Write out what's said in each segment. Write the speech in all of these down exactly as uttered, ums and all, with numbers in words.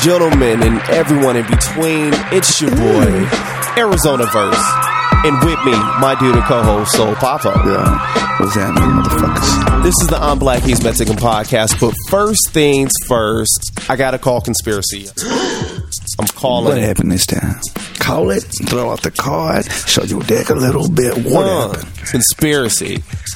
gentlemen, and everyone in between, it's your boy, Arizona Verse. And with me, my dude and co-host, Soul Papa. Yeah, what's happening, motherfuckers? This is the I'm Black, He's Mexican podcast. But first things first, I gotta call conspiracy. I'm calling What it. happened this time? Call it, throw out the card, show your dick a little bit. What Uh, happened? Conspiracy.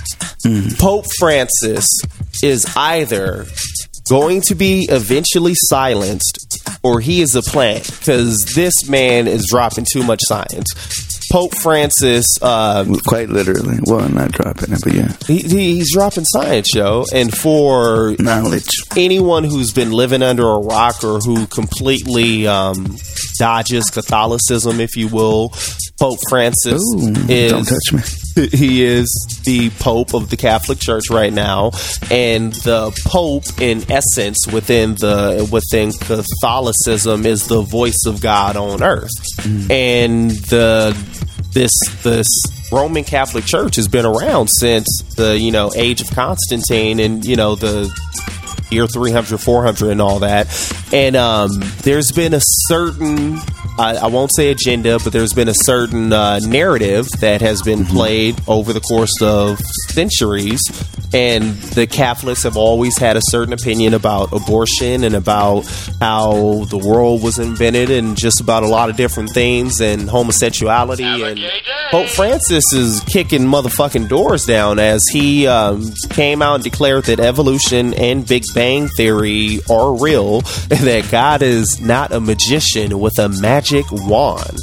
Mm. Pope Francis is either going to be eventually silenced or he is a plant, because this man is dropping too much science. Pope Francis, uh, Quite literally. Well, not dropping it, but yeah. he, he, he's dropping science, yo. And for Knowledge. anyone who's been living under a rock or who completely um, dodges Catholicism, if you will, Pope Francis Ooh, is don't touch me. He is the Pope of the Catholic Church right now, and the Pope, in essence, within the within Catholicism, is the voice of God on earth. Mm. And the this this Roman Catholic Church has been around since the you know age of Constantine, and you know the year three hundred, four hundred, and all that. And um, there's been a certain, I, I won't say agenda, but there's been a certain uh, narrative that has been mm-hmm. played over the course of centuries. And the Catholics have always had a certain opinion about abortion and about how the world was invented and just about a lot of different things and homosexuality. And Pope Francis is kicking motherfucking doors down as he um, came out and declared that evolution and Big Bang Theory are real, and that God is not a magician with a magic wand.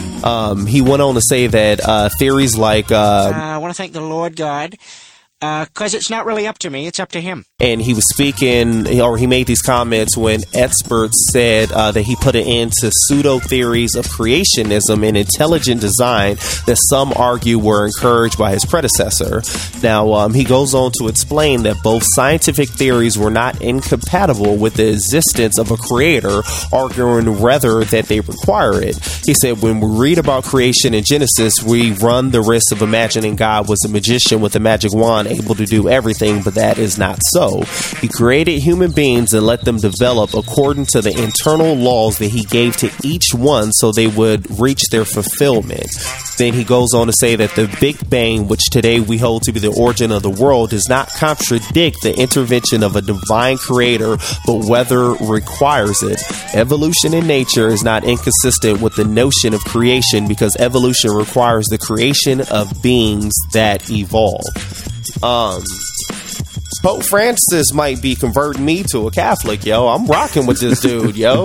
Um, he went on to say that uh, theories like... Uh, uh, I want to thank the Lord God. Because uh, it's not really up to me, it's up to him. And he was speaking, or he made these comments when experts said uh, that he put an end to pseudo theories of creationism and intelligent design that some argue were encouraged by his predecessor. Now, um, he goes on to explain that both scientific theories were not incompatible with the existence of a creator, arguing rather that they require it. He said, when we read about creation in Genesis, we run the risk of imagining God was a magician with a magic wand, able to do everything, but that is not so. He created human beings and let them develop according to the internal laws that he gave to each one so they would reach their fulfillment. Then he goes on to say that the Big Bang, which today we hold to be the origin of the world, does not contradict the intervention of a divine creator, but whether requires it. Evolution in nature is not inconsistent with the notion of creation, because evolution requires the creation of beings that evolve. Um, Pope Francis might be converting me to a Catholic, yo. I'm rocking with this dude, yo.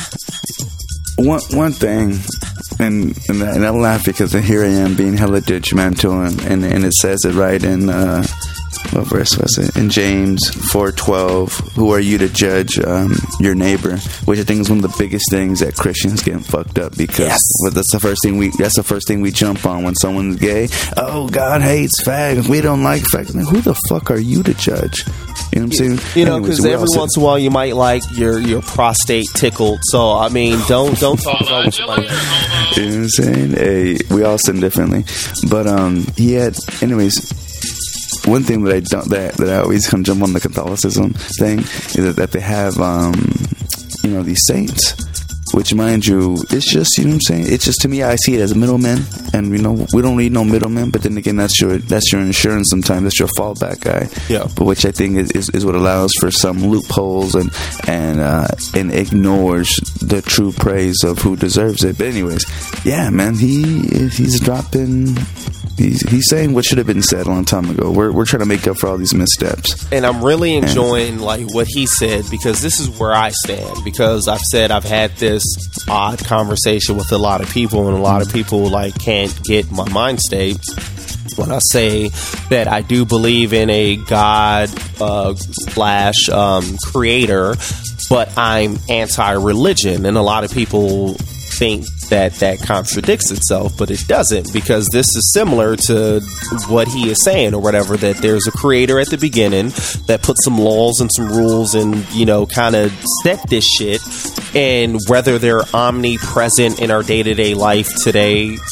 One one thing, and, and, I, and I laugh because here I am being hella judgmental, and, and, and it says it right in, uh, what verse was it? In James four twelve, who are you to judge um, your neighbor? Which I think is one of the biggest things that Christians getting fucked up, because yes. well, that's the first thing we that's the first thing we jump on when someone's gay. Oh, God hates fags. We don't like fags. Man, who the fuck are you to judge? You know what I'm saying? You know, because every also, once in a while you might like your your prostate tickled. So I mean, don't don't talk about what you like. You know what I'm saying? Hey, we all sin differently, but um, he had, anyways. One thing that I don't that, that I always come jump on the Catholicism thing is that they have um, you know, these saints, which, mind you, it's just, you know what I'm saying, it's just, to me, I see it as middlemen, and you know, we don't need no middlemen, but then again, that's your that's your insurance sometimes, that's your fallback guy. Yeah. But which I think is, is, is what allows for some loopholes and and uh, and ignores the true praise of who deserves it. But anyways, yeah, man, he he's dropping. He's, he's saying what should have been said a long time ago. We're we're trying to make up for all these missteps. And I'm really enjoying like what he said, because this is where I stand. Because I've said I've had this odd conversation with a lot of people, and a lot of people like can't get my mind state when I say that I do believe in a God uh, slash um, creator, but I'm anti-religion, and a lot of people think that that contradicts itself, but it doesn't, because this is similar to what he is saying or whatever, that there's a creator at the beginning that put some laws and some rules and, you know, kind of set this shit, and whether they're omnipresent in our day-to-day life today,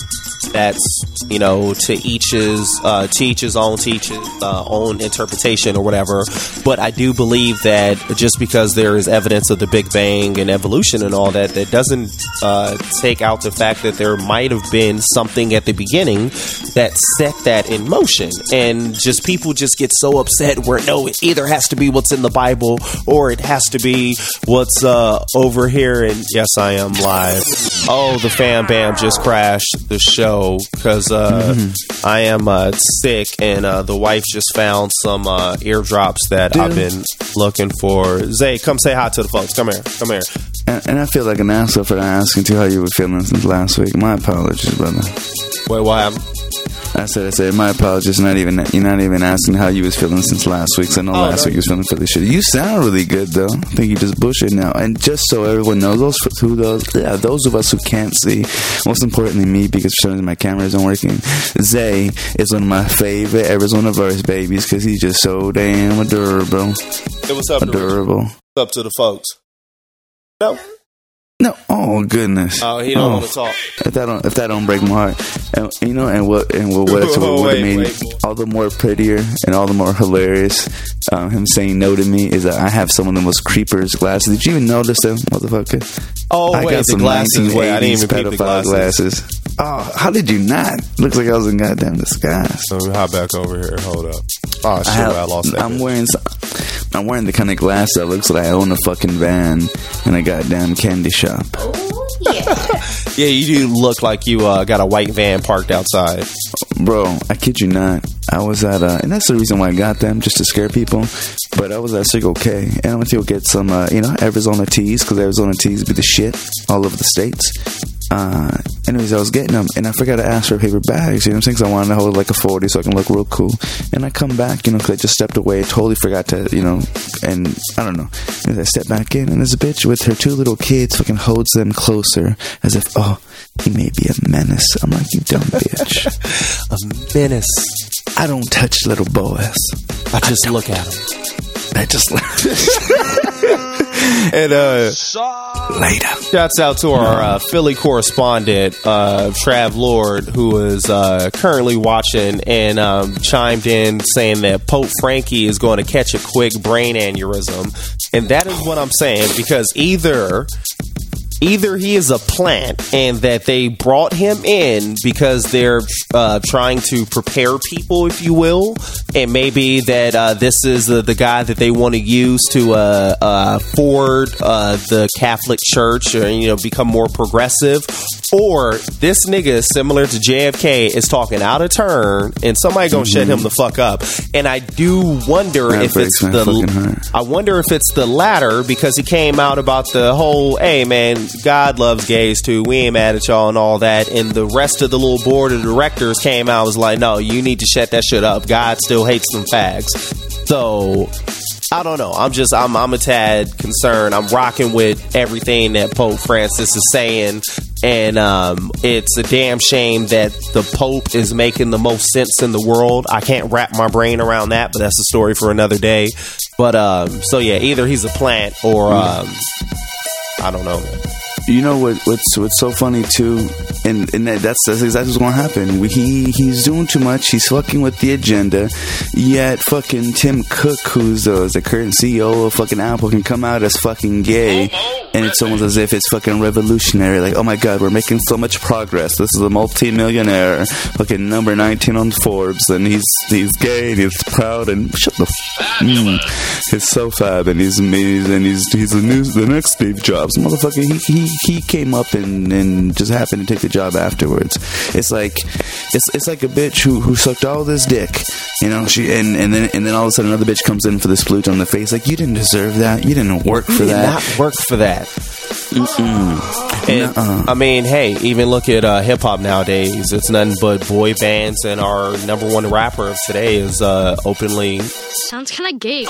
that's, you know, to each his uh, to each his own, to each his uh, own interpretation or whatever. But I do believe that just because there is evidence of the Big Bang and evolution and all that, that doesn't uh, take out the fact that there might have been something at the beginning that set that in motion. And just people just get so upset where no, it either has to be what's in the Bible or it has to be what's uh, over here. And yes, I am live. Oh, the Fam Bam just crashed the show because uh, mm-hmm. I am uh, sick, and uh, the wife just found some uh, eardrops that Dude. I've been looking for. Zay, come say hi to the folks. Come here. Come here. And, and I feel like an asshole for asking too how you were feeling since last week. My apologies, brother. Wait, why? I'm- I said, I said, my apologies. Not even you're not even asking how you was feeling since last week. So I know oh, last no. week you was feeling really shitty. You sound really good though. I think you just bullshit now. And just so everyone knows, those who those yeah, those of us who can't see, most importantly me, because for some reason my camera isn't working. Zay is one of my favorite Arizona verse babies because he's just so damn adorable. Hey, what's up, adorable. What's up to the folks? No. No, oh goodness! Oh, he don't oh. want to talk. If that don't, if that don't break my heart, and you know, and what, and what, what, what oh, would have made all the more prettier and all the more hilarious, um, him saying no to me is that I have some of the most creepers glasses. Did you even notice them, motherfucker? Oh, I wait, got the some glasses. Wait, I didn't even peep the glasses. glasses. Oh, how did you not? Looks like I was in goddamn disguise. So let me hop back over here. Hold up. Oh shit! I, have, I lost that. I'm bit. wearing. Some, I'm wearing the kind of glass that looks like I own a fucking van in a goddamn candy shop. Yeah. Yeah, you do look like you uh, got a white van parked outside. Bro, I kid you not. I was at, uh, and that's the reason why I got them, just to scare people. But I was at Circle K, and I went to go get some, uh, you know, Arizona teas, because Arizona teas be the shit all over the states. Uh, anyways, I was getting them, and I forgot to ask for paper bags, you know what I'm saying? Because I wanted to hold like a forty so I can look real cool. And I come back, you know, because I just stepped away, totally forgot to, you know, and I don't know. And I step back in, and there's a bitch with her two little kids fucking holds them closer as if, oh, he may be a menace. I'm like, you dumb bitch. A menace. I don't touch little boys. I just I look at them. I just look. And uh later. Shouts out to our uh, Philly correspondent, uh, Trav Lord, who is uh, currently watching and um, chimed in saying that Pope Frankie is going to catch a quick brain aneurysm. And that is what I'm saying, because either Either he is a plant and that they brought him in because they're uh, trying to prepare people, if you will, and maybe that uh, this is uh, the guy that they want to use to uh, uh, forward uh, the Catholic Church, or you know, become more progressive, or this nigga, similar to J F K, is talking out of turn and somebody gonna mm-hmm. shut him the fuck up. And I do wonder that if it's the I wonder if it's the latter, because he came out about the whole, hey man, God loves gays too, we ain't mad at y'all and all that, and the rest of the little board of directors came out and was like, no, you need to shut that shit up, God still hates them fags. So I don't know, I'm just I'm, I'm a tad concerned. I'm rocking with everything that Pope Francis is saying, and um, it's a damn shame that the Pope is making the most sense in the world. I can't wrap my brain around that, but that's a story for another day. But um, so yeah, either he's a plant or um, I don't know. You know what? What's what's so funny too, and and that, that's that's exactly what's going to happen. We, he he's doing too much. He's fucking with the agenda. Yet fucking Tim Cook, who's uh, the current C E O of fucking Apple, can come out as fucking gay, and it's almost as if it's fucking revolutionary. Like, oh my god, we're making so much progress. This is a multi-millionaire, fucking number nineteen on Forbes, and he's he's gay and he's proud and shut the. F- mm, he's so fab, and he's amazing, and he's he's the new the next Steve Jobs, motherfucker. He he. He came up and, and just happened to take the job afterwards. It's like it's it's like a bitch who, who sucked all this dick, you know. She and, and then and then all of a sudden another bitch comes in for this flute on the face. Like, you didn't deserve that. You didn't work for you did that. Not work for that. Mm-mm. And, I mean, hey, even look at uh, hip hop nowadays. It's nothing but boy bands, and our number one rapper of today is uh, openly. Sounds kind of gay.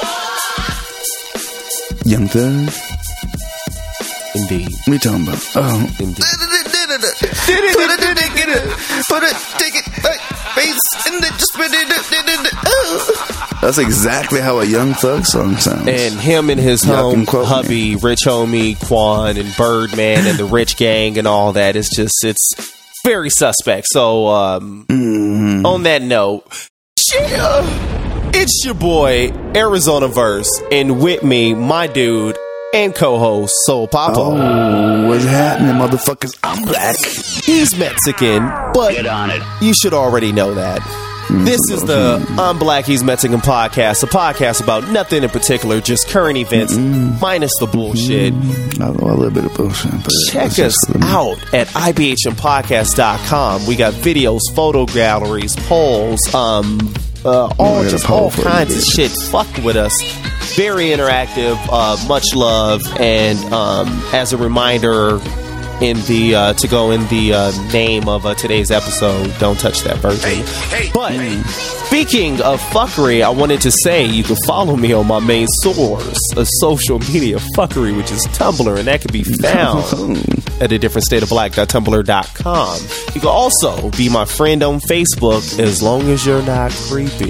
Young Thug. Indeed. What are you talking about? Oh. Indeed. Put it, get it, put it, take it, like, face, and then just put it. That's exactly how a Young Thug song sounds. And him and his home hubby, me. Rich Homie, Quan, and Birdman, and the Rich Gang, and all that. It's just, it's very suspect. So, um, mm. on that note, yeah, it's your boy, Arizona Verse, and with me, my dude and co-host, Soul Papa. Oh, what's happening, motherfuckers? I'm black. He's Mexican, but get on it. You should already know that. This is the I'm Black, He's Mexican podcast, a podcast about nothing in particular, just current events, mm-hmm. minus the bullshit. Mm-hmm. A little bit of bullshit. But check us out at I B H M podcast dot com. We got videos, photo galleries, polls, um, uh, all just all kinds of shit. Fuck with us. Very interactive, uh, much love, and um, as a reminder, in the uh, to go in the uh, name of uh, today's episode, don't touch that virgin. Hey, hey, but hey. Speaking of fuckery, I wanted to say you can follow me on my main source of social media fuckery, which is Tumblr, and that can be found at a different state of black dot tumblr dot com. You can also be my friend on Facebook as long as you're not creepy.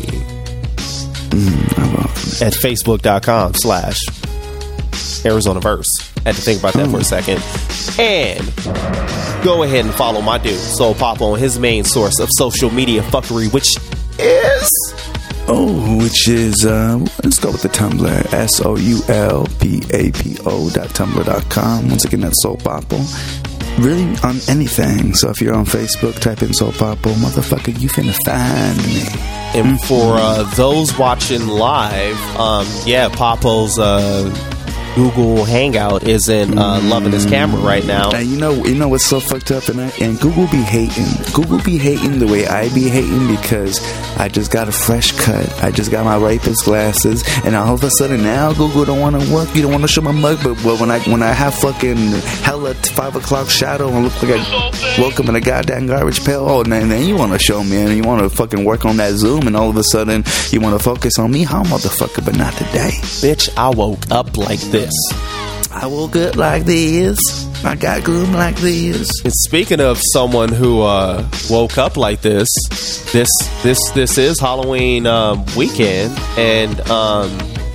Mm, at facebook dot com slash Arizona Verse. Had to think about that for a second. And go ahead and follow my dude, Soul Papa, on his main source of social media fuckery, which is... Oh, which is, uh, let's go with the Tumblr, S O U L P A P O dot tumblr dot com. Once again, that's Soul Papa. Really on anything. So if you're on Facebook, type in Soul Papa, motherfucker, you finna find me. And for uh, those watching live, um, yeah, Papa's... Uh, Google Hangout isn't uh, loving his camera right now. And you know, you know what's so fucked up, and I, and Google be hating. Google be hating the way I be hating because I just got a fresh cut. I just got my rapist glasses, and all of a sudden now Google don't want to work. You don't want to show my mug, but well, when I when I have fucking hella five o'clock shadow and look like I woke up in a goddamn garbage pail, oh, and then you want to show me and you want to fucking work on that Zoom, and all of a sudden you want to focus on me, how motherfucker, but not today, bitch. I woke up like this. I woke up like this. I got good like this. And speaking of someone who uh, woke up like this, this this this is Halloween um, weekend, and um,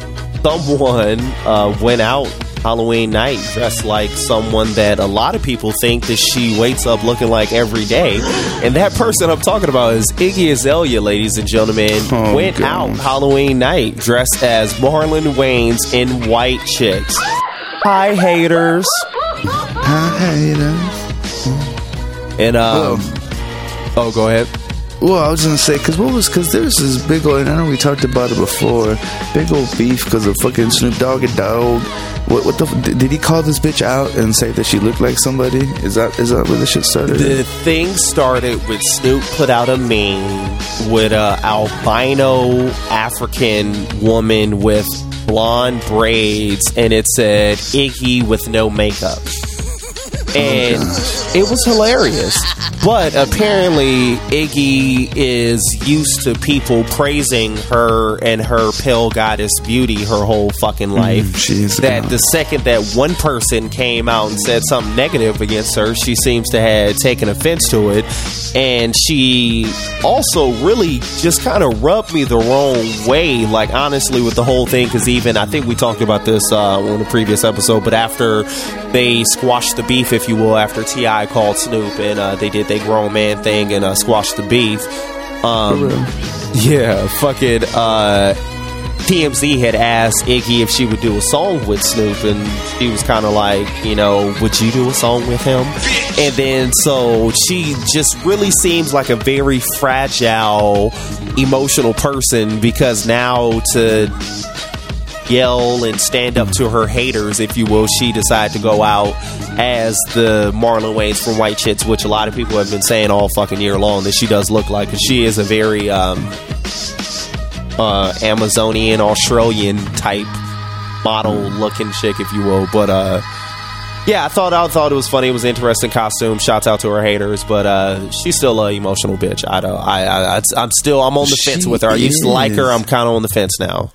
someone uh, went out Halloween night dressed like someone that a lot of people think that she wakes up looking like every day, and that person I'm talking about is Iggy Azalea, ladies and gentlemen. Oh, went God. out Halloween night dressed as Marlon Wayans in White Chicks. Hi, haters. Hi, haters. And um, oh, oh go ahead. Well, I was gonna say, cause what was, cause there's this big old, and I know we talked about it before, big old beef because of fucking Snoop Dogg and Dogg. What, what the? Did he call this bitch out and say that she looked like somebody? Is that is that where this shit started? The thing started with Snoop put out a meme with a albino African woman with blonde braids, and it said Iggy with no makeup. And oh, it was hilarious. But apparently Iggy is used to people praising her and her pale goddess beauty her whole fucking life. Mm, that the second that one person came out and said something negative against her, she seems to have taken offense to it. And she also really just kind of rubbed me the wrong way, like honestly, with the whole thing. Because even, I think we talked about this uh, on the previous episode, but after they squashed the beef, if you will, after T I called Snoop and uh, they did their grown man thing and uh, squashed the beef. Um, yeah, fucking uh, T M Z had asked Iggy if she would do a song with Snoop, and she was kind of like, you know, would you do a song with him? And then so she just really seems like a very fragile, emotional person, because now to yell and stand up to her haters, if you will, she decided to go out as the Marlon Wayans from White Chicks, which a lot of people have been saying all fucking year long that she does look like, because she is a very um, uh, Amazonian, Australian type model looking chick, if you will. But uh, yeah, I thought I thought it was funny. It was an interesting costume. Shouts out to her haters, but uh, she's still an emotional bitch. I don't. I, I I'm still. I'm on the fence with her. I used to like her. I'm kind of on the fence now.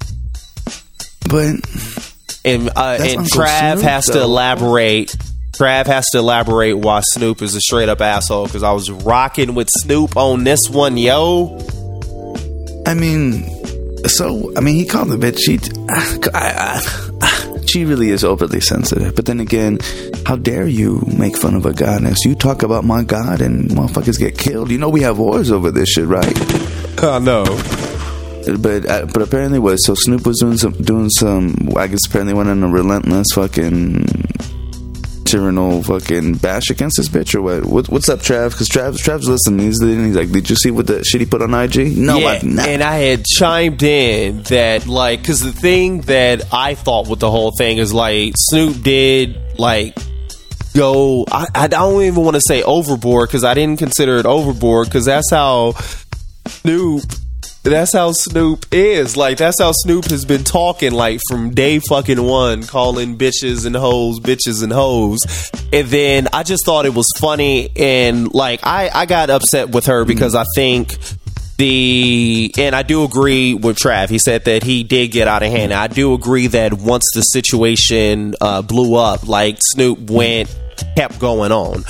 But and uh, and Trav Snoop, has though. to elaborate. Trav has to elaborate why Snoop is a straight up asshole, because I was rocking with Snoop on this one, yo. I mean, so I mean, he called the bitch. She, I, I, I, she really is overly sensitive. But then again, how dare you make fun of a goddess? You talk about my God and motherfuckers get killed. You know we have wars over this shit, right? I know. But uh, but apparently, what? So Snoop was doing some doing some. I guess apparently went on a relentless fucking tyrannical fucking bash against this bitch or what? what what's up, Trav? Because Trav Trav's listening. He's, he's like, did you see what the shit he put on I G? No, yeah, I've not. And I had chimed in that like because the thing that I thought with the whole thing is like Snoop did like. Go, I, I don't even want to say overboard because I didn't consider it overboard because that's how Snoop, that's how Snoop is. Like, that's how Snoop has been talking, like, from day fucking one, calling bitches and hoes, bitches and hoes. And then I just thought it was funny. And, like, I, I got upset with her because I think the, and I do agree with Trav. He said that he did get out of hand. I do agree that once the situation uh, blew up, like, Snoop went, kept going on.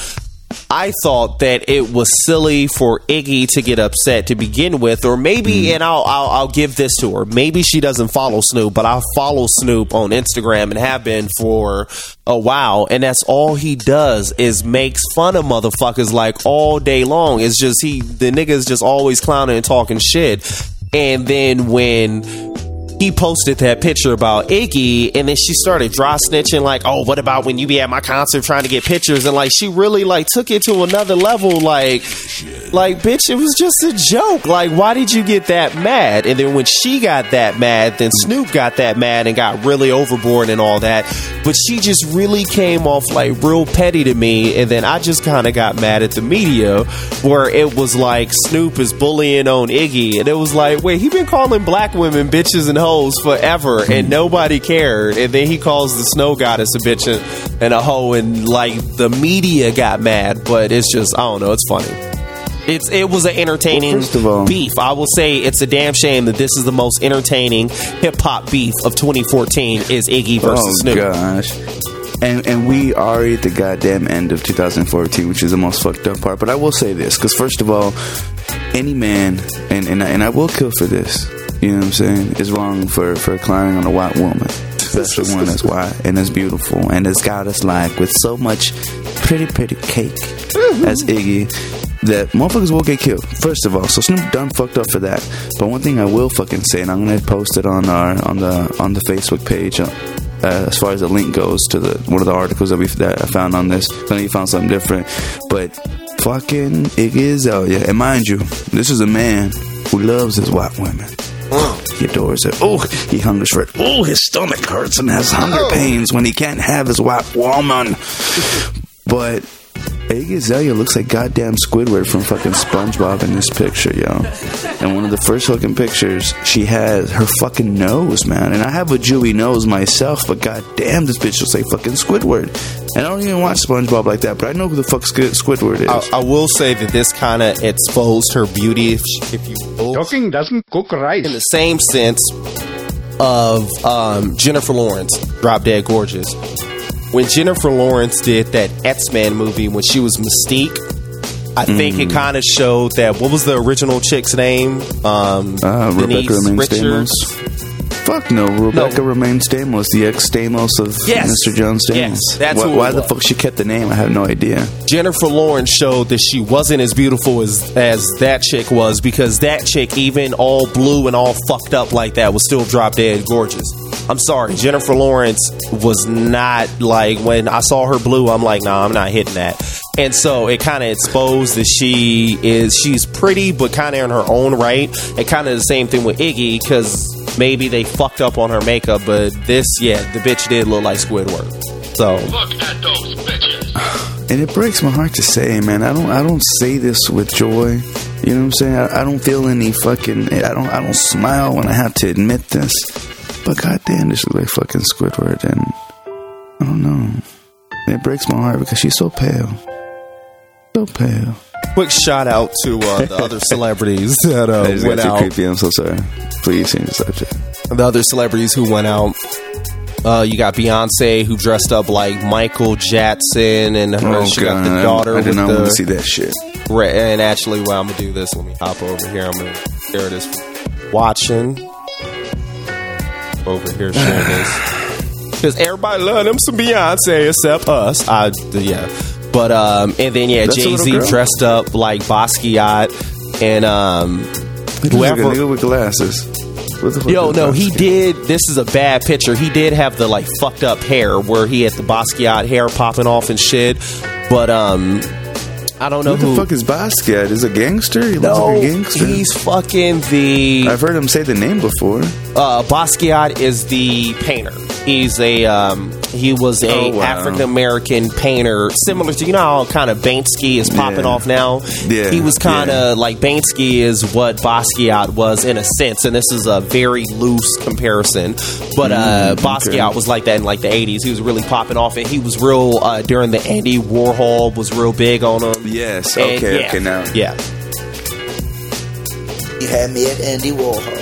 I thought that it was silly for Iggy to get upset to begin with, or maybe, mm. and I'll, I'll I'll give this to her. Maybe she doesn't follow Snoop, but I follow Snoop on Instagram and have been for a while, and that's all he does is makes fun of motherfuckers like all day long. It's just he, the nigga's just always clowning and talking shit, and then when he posted that picture about Iggy, and then she started dry snitching like, oh, what about when you be at my concert trying to get pictures? And like she really like took it to another level. Like, like bitch, it was just a joke. Like, why did you get that mad? And then when she got that mad, then Snoop got that mad and got really overboard and all that. But she just really came off like real petty to me. And then I just kind of got mad at the media where it was like Snoop is bullying on Iggy, and it was like, wait, he been calling black women bitches and hoes forever and nobody cared, and then he calls the snow goddess a bitch and a hoe, and like the media got mad. But it's just, I don't know, it's funny. It's it was an entertaining well, first of all, beef. I will say it's a damn shame that this is the most entertaining hip hop beef of twenty fourteen is Iggy versus oh, Snoop. Gosh. And and we are at the goddamn end of two thousand fourteen, which is the most fucked up part. But I will say this, because first of all, any man, and, and, and I will kill for this, you know what I'm saying, is wrong for, for clowning on a white woman, especially one that's white and that's beautiful and that's goddess-like with so much pretty, pretty cake mm-hmm. as Iggy, that motherfuckers will get killed, first of all. So Snoop done fucked up for that. But one thing I will fucking say, and I'm gonna post it on our on the on the Facebook page, uh, as far as the link goes to the one of the articles that we that I found on this. I know you found something different, but fucking Iggy Azalea, and mind you, this is a man who loves his white women. He adores it. Oh, he hungers for it. Oh, his stomach hurts and has hunger oh. pains when he can't have his white woman. But Iggy Azalea looks like goddamn Squidward from fucking SpongeBob in this picture, yo. And one of the first fucking pictures, she has her fucking nose, man. And I have a Jewy nose myself, but goddamn, this bitch looks like fucking Squidward. And I don't even watch SpongeBob like that, but I know who the fuck Squidward is. I, I will say that this kind of exposed her beauty, if, if you will. Talking doesn't cook rice. In the same sense of um, Jennifer Lawrence, Drop Dead Gorgeous. When Jennifer Lawrence did that X-Men movie when she was Mystique, I think mm. it kind of showed that, what was the original chick's name? Um, uh, Rebecca Remains Stamos. Fuck no, Rebecca no. Remains Stamos, the ex-Stamos of yes. Mister John Stamos. Yes, that's why, who why it the was. fuck she kept the name, I have no idea. Jennifer Lawrence showed that she wasn't as beautiful as, as that chick was, because that chick, even all blue and all fucked up like that, was still Drop Dead Gorgeous. I'm sorry, Jennifer Lawrence was not like, when I saw her blue, I'm like, nah, I'm not hitting that. And so it kind of exposed that she is, she's pretty, but kind of in her own right. And kind of the same thing with Iggy, because maybe they fucked up on her makeup, but this, yeah, the bitch did look like Squidward. So look at those bitches. And it breaks my heart to say, man, I don't, I don't say this with joy. You know what I'm saying? I, I don't feel any fucking, I don't, I don't smile when I have to admit this. But goddamn, this looks like fucking Squidward, and I don't know. It breaks my heart because she's so pale, so pale. Quick shout out to uh, the other celebrities that uh, that went out. Creepy. I'm so sorry. Please change the subject. The other celebrities who went out. Uh, you got Beyonce, who dressed up like Michael Jackson, and her, oh, she God. got the daughter. I did with not the, want to see that shit. And actually, well, I'm gonna do this. Let me hop over here. I'm gonna share this. Watching over here, share this. because everybody love them some Beyonce except us. I yeah, but um, and then yeah, Jay Z dressed up like Basquiat and um, whoever like a nigga with glasses. Yo, no, he did. This is a bad picture. He did have the like fucked up hair where he had the Basquiat hair popping off and shit. But um, I don't know who. who the fuck is Basquiat? Is a gangster? He looks no, like a gangster. He's fucking the. I've heard him say the name before. Uh, Basquiat is the painter. He's a um, he was a oh, wow. African American painter, similar to you know how kind of Banksy is popping yeah. off now. Yeah, he was kind of yeah. like Banksy is what Basquiat was in a sense, and this is a very loose comparison. But uh, mm, Basquiat okay. was like that in like the eighties. He was really popping off, and he was real uh, during the Andy Warhol was real big on him. Yes. And okay. yeah, okay. Now. Yeah. You had me at Andy Warhol.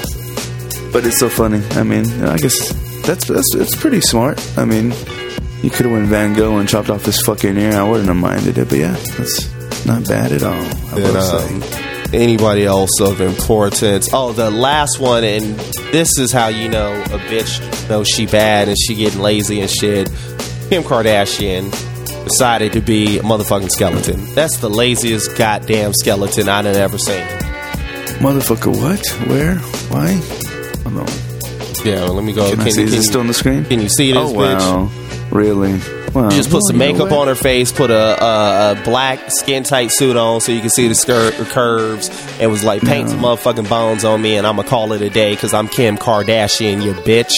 But it's so funny. I mean, I guess that's that's it's pretty smart. I mean, you could have went Van Gogh and chopped off his fucking ear. I wouldn't have minded it. But yeah, that's not bad at all. I and, um, anybody else of importance? Oh, the last one, and this is how you know a bitch knows she bad and she getting lazy and shit. Kim Kardashian decided to be a motherfucking skeleton. That's the laziest goddamn skeleton I've ever seen. Motherfucker, what? Where? Why? Hold on. Yeah, well, let me go. Can, can I see, can is it you, still on the screen? Can you see this, oh, wow. bitch? Really? Wow. She just put well, some makeup on her face, put a, a, a black skin tight suit on so you can see the skirt, the curves, and was like, paint no. some motherfucking bones on me, and I'm gonna call it a day because I'm Kim Kardashian, you bitch.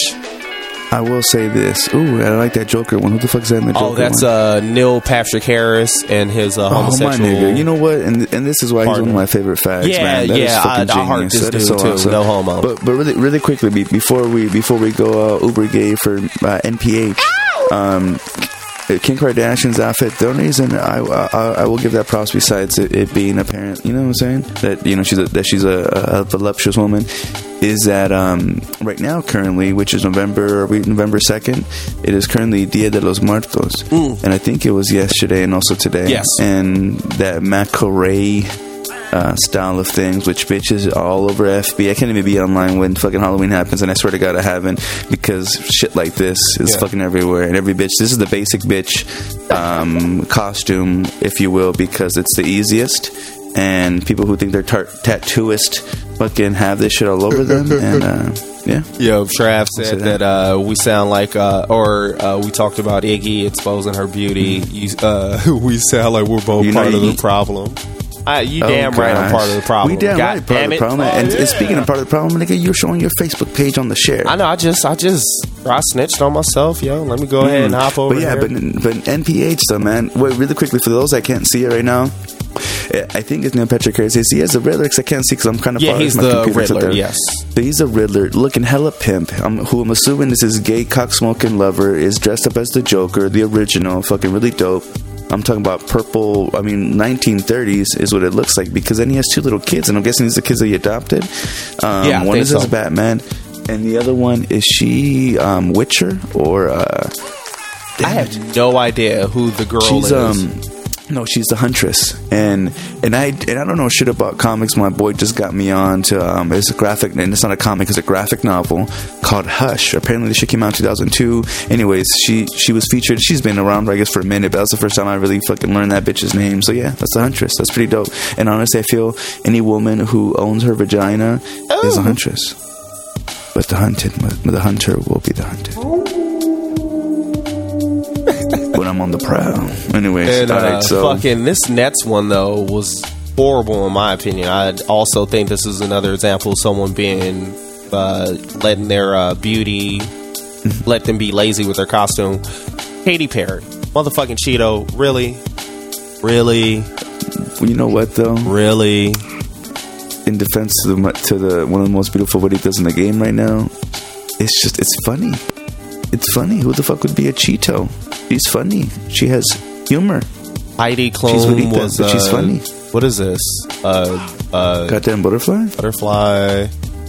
I will say this. Ooh, I like that Joker one. Who the fuck is that in the Joker one? Oh, that's uh, Neil Patrick Harris and his uh, homosexual. Oh, my nigga. You know what? And and this is why partner. He's one of my favorite fags, yeah, man. That yeah, is fucking I, I heart genius. this that dude is so too. awesome. No homo. But but really really quickly before we before we go uh, uber gay for uh, N P H. Um, Kim Kardashian's outfit. The only reason I, I I will give that props, besides it, it being apparent, you know what I'm saying, that you know she's a, that she's a, a voluptuous woman, is that um, right now currently, which is November November second, it is currently Dia de los Muertos, mm. and I think it was yesterday and also today. Yes, and that Macaray Uh, style of things, which bitches all over F B. I can't even be online when fucking Halloween happens, and I swear to God I haven't, because shit like this is yeah. fucking everywhere, and every bitch, this is the basic bitch um, costume, if you will, because it's the easiest, and people who think they're tar- tattooist fucking have this shit all over them, and uh, yeah. Yo, Trav said that, that uh, we sound like, uh, or uh, we talked about Iggy exposing her beauty. You, uh, we sound like we're both you part know, of you, the problem. Uh, you oh damn right I'm part of the problem. We damn God right part damn of the problem. Oh, and, yeah. and speaking of part of the problem, nigga, you're showing your Facebook page on the share. I know. I just, I just, I snitched on myself, yo. Let me go mm. ahead and hop over. But yeah, there. but but N P H though, man. Wait, really quickly for those that can't see it right now. I think it's Neil Patrick Harris. He has the Riddler, because I can't see because I'm kind of yeah, he's the Riddler. Yes, so he's a Riddler, looking hella pimp. Um, who I'm assuming is his gay cock smoking lover, is dressed up as the Joker, the original, fucking really dope. I'm talking about purple, I mean, nineteen thirties is what it looks like, because then he has two little kids, and I'm guessing these are the kids that he adopted. Um, yeah, one is so. as Batman, and the other one, is she um, Witcher, or... Uh, I have no idea who the girl she's, is. Um, no, she's the Huntress, and and I and I don't know shit about comics. My boy just got me on to um, it's a graphic, and it's not a comic, it's a graphic novel called Hush. Apparently, this shit came out in two thousand two. Anyways, she she was featured. She's been around, I guess, for a minute, but that's the first time I really fucking learned that bitch's name. So yeah, that's the Huntress. That's pretty dope. And honestly, I feel any woman who owns her vagina oh. is a Huntress, but the hunted, the hunter will be the hunted. When I'm on the prowl. Anyways, and, uh, all right, so fucking this Nets one though was horrible in my opinion. I also think this is another example of someone being uh, letting their uh, beauty let them be lazy with their costume. Katy Perry, motherfucking Cheeto, really, really. You know what though? Really. In defense to the to the one of the most beautiful boditas in the game right now, it's just it's funny. It's funny. Who the fuck would be a Cheeto? She's funny. She has humor. Heidi Klum was. But she's uh, funny. What is this? Uh, uh, Goddamn butterfly. Butterfly.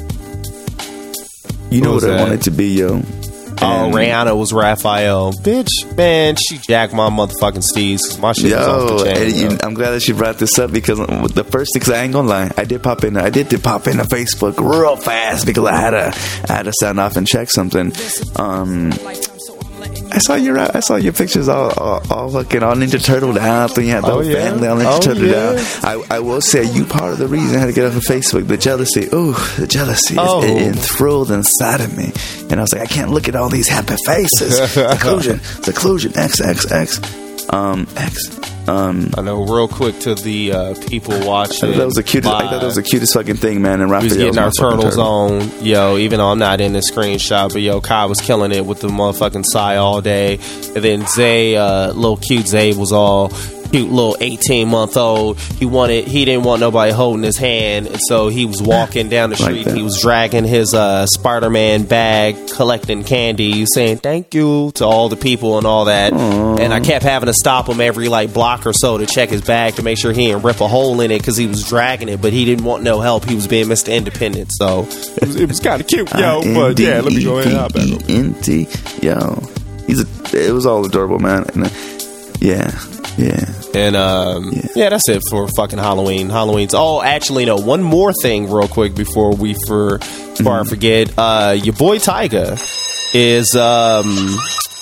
You know what, what I wanted to be, yo. Oh, Rihanna was Raphael. Bitch, man, she jacked my motherfucking steez. My shit yo, was off the chain. And you, I'm glad that she brought this up, because the first thing, because I ain't gonna lie, I did pop in, I did, did pop into Facebook real fast because I had to, I had to sound off and check something. Um, I saw your I saw your pictures all all, all fucking all Ninja Turtled out. And you had the Oh, whole yeah? family all Ninja Oh, Turtled yeah? out. I, I will say you part of the reason I had to get off of Facebook. The jealousy, ooh, the jealousy Oh. is it enthralled inside of me, and I was like, I can't look at all these happy faces. Seclusion, seclusion, X X X, um, X. Um, I know. Real quick to the uh, people watching. that was the cutest. I thought that was the cutest fucking thing, man. And We was Raphael's getting our motherfucking turtles turtle. on, yo. Even though I'm not in the screenshot, but yo, Kai was killing it with the motherfucking Psy all day, and then Zay, uh, little cute Zay was all cute, little eighteen month old. He wanted, he didn't want nobody holding his hand, and so he was walking down the Like street. that. He was dragging his uh, Spider-Man bag, collecting candy, saying thank you to all the people and all that. Aww. And I kept having to stop him every like block or so to check his bag to make sure he didn't rip a hole in it because he was dragging it, but he didn't want no help. He was being Mister Independent, so it was, it was kind of cute, yo. But yeah, let me go ahead and hop back over. N T, yo, he's a. It was all adorable, man. And, uh, yeah, yeah. And um, Yeah. yeah, that's it for fucking Halloween. Halloween's. Oh, actually, no. One more thing, real quick, before we for before I forget. Uh, your boy Tyga is um.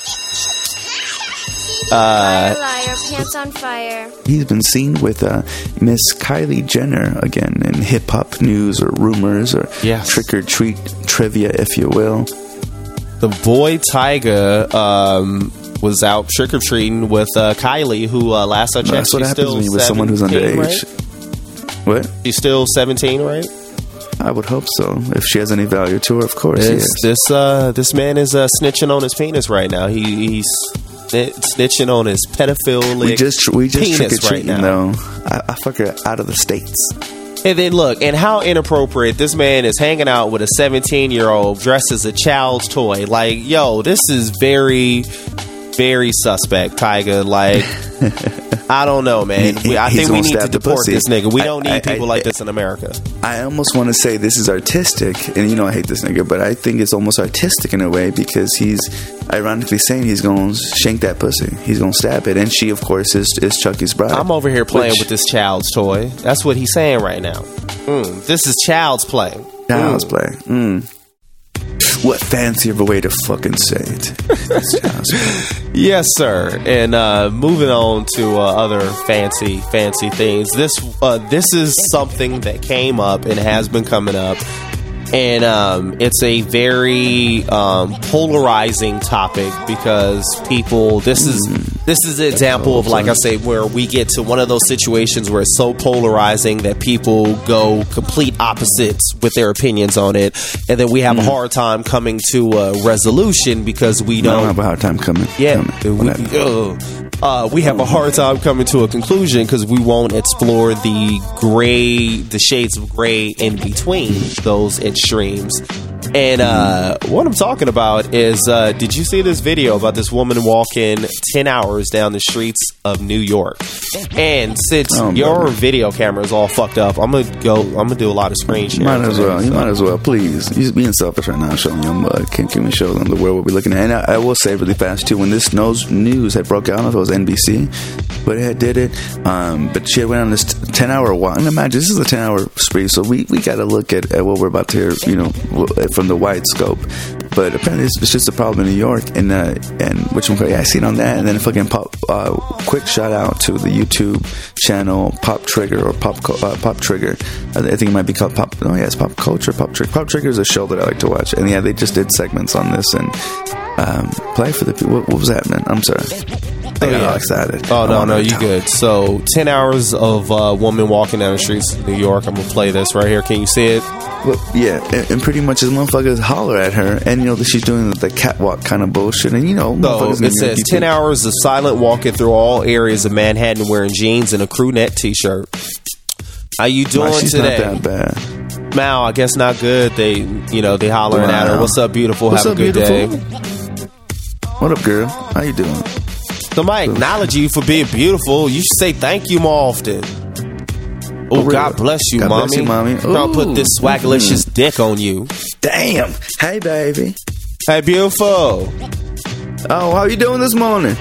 Liar, liar, pants on fire. He's been seen with uh, Miss Kylie Jenner again in hip hop news or rumors or Yes. trick or treat trivia, if you will. The boy Tyga um, was out trick or treating with uh, Kylie, who uh, last I checked, That's what she's happens still when you're with someone who's seventeen, underage. right? What? She's still seventeen, right? I would hope so. If she has any value to her, of course. This Yes. this uh this man is uh, snitching on his penis right now. He, he's sni- snitching on his pedophilic We just we just trick or penis right treating now. though. I, I fuck her out of the states. And then look, and how inappropriate this man is hanging out with a seventeen year old dressed as a child's toy. Like, yo, this is very, very suspect, Tyga. Like, I don't know, man. We, I He's think we gonna need to stab the deport pussy. this nigga. We I- don't need I- people I- like this in America. I almost want to say this is artistic, and you know I hate this nigga, but I think it's almost artistic in a way because he's ironically saying he's going to shank that pussy. He's going to stab it, and she, of course, is is Chucky's bride. I'm over here playing Which- with this child's toy. That's what he's saying right now. Mm, this is child's play. Child's Mm. play. Mm. What fancier of a way to fucking say it? It's child's play. Yes, sir. And uh, moving on to uh, other fancy, fancy things. This uh, this is something that came up and has been coming up, and um, it's a very um, polarizing topic because people. This is this is an example of, like I say, where we get to one of those situations where it's so polarizing that people go complete opposites with their opinions on it, and then we have a hard time coming to a resolution because we I don't don't. have a hard time coming. Yeah, coming. we, Whatever. uh, uh, we have a hard time coming to a conclusion because we won't explore the gray, the shades of gray in between those extremes. And uh, what I'm talking about is, uh, did you see this video about this woman walking ten hours down the streets of New York? And since Oh, your brother. video camera is all fucked up, I'm gonna go. I'm gonna do a lot of screen sharing. Might as today, well. You so. might as well. Please. You're being selfish right now, showing them. Uh, can, can we show them the world we'll be looking at? And I, I will say really fast, too, when this nose news had broke out, I don't know if it was N B C, but it had did it. Um, but she had went on this ten-hour walk. And imagine, this is a ten-hour spree, so we, we got to look at, at what we're about to hear, you know, w- from the wide scope. But apparently it's, it's just a problem in New York. And, uh, and which one? Yeah, I seen on that. And then a fucking pop, uh, quick shout out to the YouTube channel Pop Trigger or Pop uh, Pop Trigger. I think it might be called Pop. Oh yeah, it's Pop Culture. Pop Trigger. Pop Trigger is a show that I like to watch, and yeah, they just did segments on this and um, play for the people. What, what was happening? I'm sorry. I got yeah. all excited. Oh, no, I no, wanna you talk. good. So, ten hours of uh, woman walking down the streets of New York. I'm going to play this right here. Can you see it? Well, yeah, and, and pretty much this motherfuckers holler at her, and you know that she's doing the catwalk kind of bullshit, and you know, So, motherfuckers in it New York, says you ten think- hours of silent walking through all areas of Manhattan wearing jeans and a crew neck t-shirt. How you doing Nah, she's today? not that bad. Mal, I guess not good. They, you know, they hollering at her. Wow. What's up, beautiful? What's Have up, a good beautiful? day. What up, girl? How you doing? Somebody acknowledge you for being beautiful. You should say thank you more often. Oh, really? God bless you, God mommy. bless you, mommy. I'll put this Ooh. swagalicious dick on you. Damn. Hey, baby. Hey, beautiful. Oh, how you doing this morning?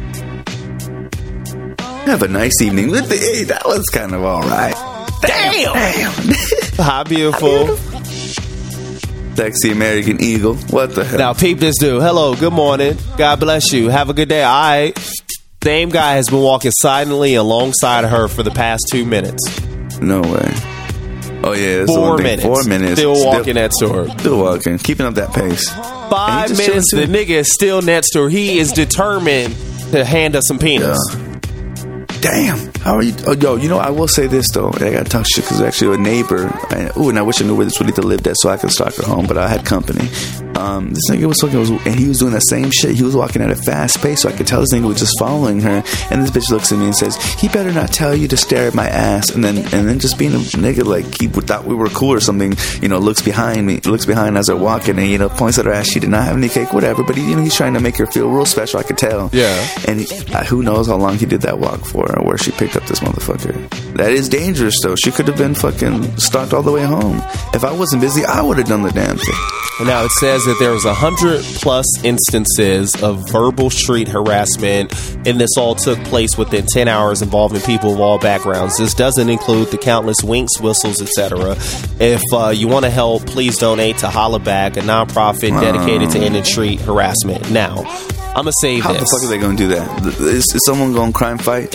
Have a nice evening. With the, hey, that was kind of all right. Damn. Damn. Hi, beautiful. sexy American Eagle. What the hell? Now, peep this dude. Hello, good morning. God bless you. Have a good day. All right. Same guy has been walking silently alongside of her for the past two minutes. No way. Oh, yeah. That's Four the one thing. minutes. Four minutes. Still walking next to her. Still walking. Keeping up that pace. Five minutes, the nigga is still next to her. He is determined to hand us some penis. Yeah. Damn. How are you? Oh, yo, you know, I will say this, though. I got to talk shit because actually a neighbor. I, ooh, and I wish I knew where this Juanita lived at so I could stalk her home, but I had company. Um, this nigga was fucking, was, and he was doing that same shit. He was walking at a fast pace, so I could tell this nigga was just following her. And this bitch looks at me and says, "He better not tell you to stare at my ass." And then, and then just being a nigga like he thought we were cool or something. You know, looks behind me, looks behind as they're walking, and you know, points at her ass. She did not have any cake, whatever. But he, you know, he's trying to make her feel real special. I could tell. Yeah. And he, uh, who knows how long he did that walk for, or where she picked up this motherfucker. That is dangerous, though. She could have been fucking stalked all the way home. If I wasn't busy, I would have done the damn thing. Now, it says that there was a hundred plus instances of verbal street harassment, and this all took place within ten hours involving people of all backgrounds. This doesn't include the countless winks, whistles, et cetera. If uh, you want to help, please donate to Hollaback, a nonprofit uh, dedicated to ending street harassment. Now, I'm going to say how this. How the fuck are they going to do that? Is, is someone going to crime fight?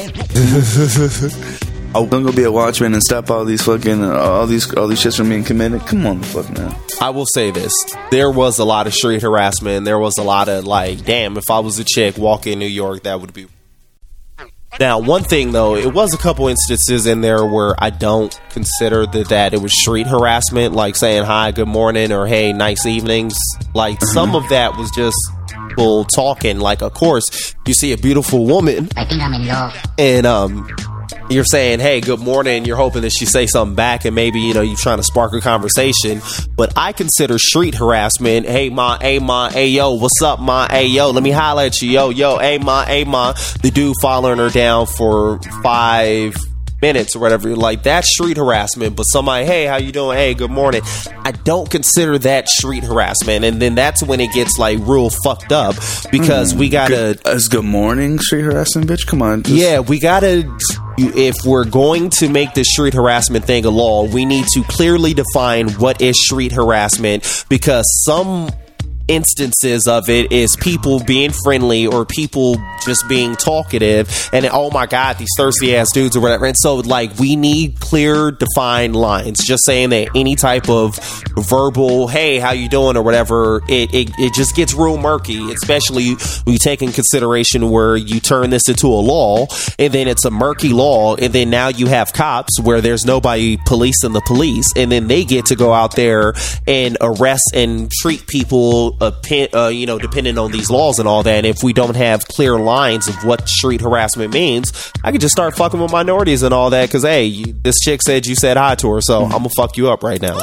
I'm gonna go be a watchman and stop all these fucking uh, all these all these shits from being committed. Come on, the fuck now. I will say this: there was a lot of street harassment. There was a lot of like, damn, if I was a chick walking in New York, that would be. Now, one thing though, it was a couple instances in there where I don't consider that, that it was street harassment, like saying hi, good morning, or hey, nice evenings. Like mm-hmm. some of that was just people talking. Like, of course, you see a beautiful woman. I think I'm in love. And um. You're saying, hey, good morning. You're hoping that she say something back, and maybe, you know, you're trying to spark a conversation. But I consider street harassment, hey, ma, hey, ma, hey, yo, what's up, ma, hey, yo, let me holler at you, yo, yo, hey, ma, hey, ma. The dude following her down for five minutes or whatever, like that's street harassment. But somebody, hey, how you doing? Hey, good morning. I don't consider that street harassment, and then that's when it gets like real fucked up because mm, we gotta. Good, as good morning street harassment, bitch. Come on. Just. Yeah, we gotta. If we're going to make this street harassment thing a law, we need to clearly define what is street harassment, because some instances of it is people being friendly or people just being talkative and oh my god, these thirsty ass dudes or whatever. And so like we need clear defined lines. Just saying that any type of verbal hey, how you doing or whatever, it, it, it just gets real murky, especially when you take in consideration where you turn this into a law and then it's a murky law, and then now you have cops where there's nobody policing the police, and then they get to go out there and arrest and treat people A pin, uh, you know, depending on these laws and all that. And if we don't have clear lines of what street harassment means, I could just start fucking with minorities and all that. Because hey, you, this chick said you said hi to her, so mm-hmm. I'm gonna fuck you up right now.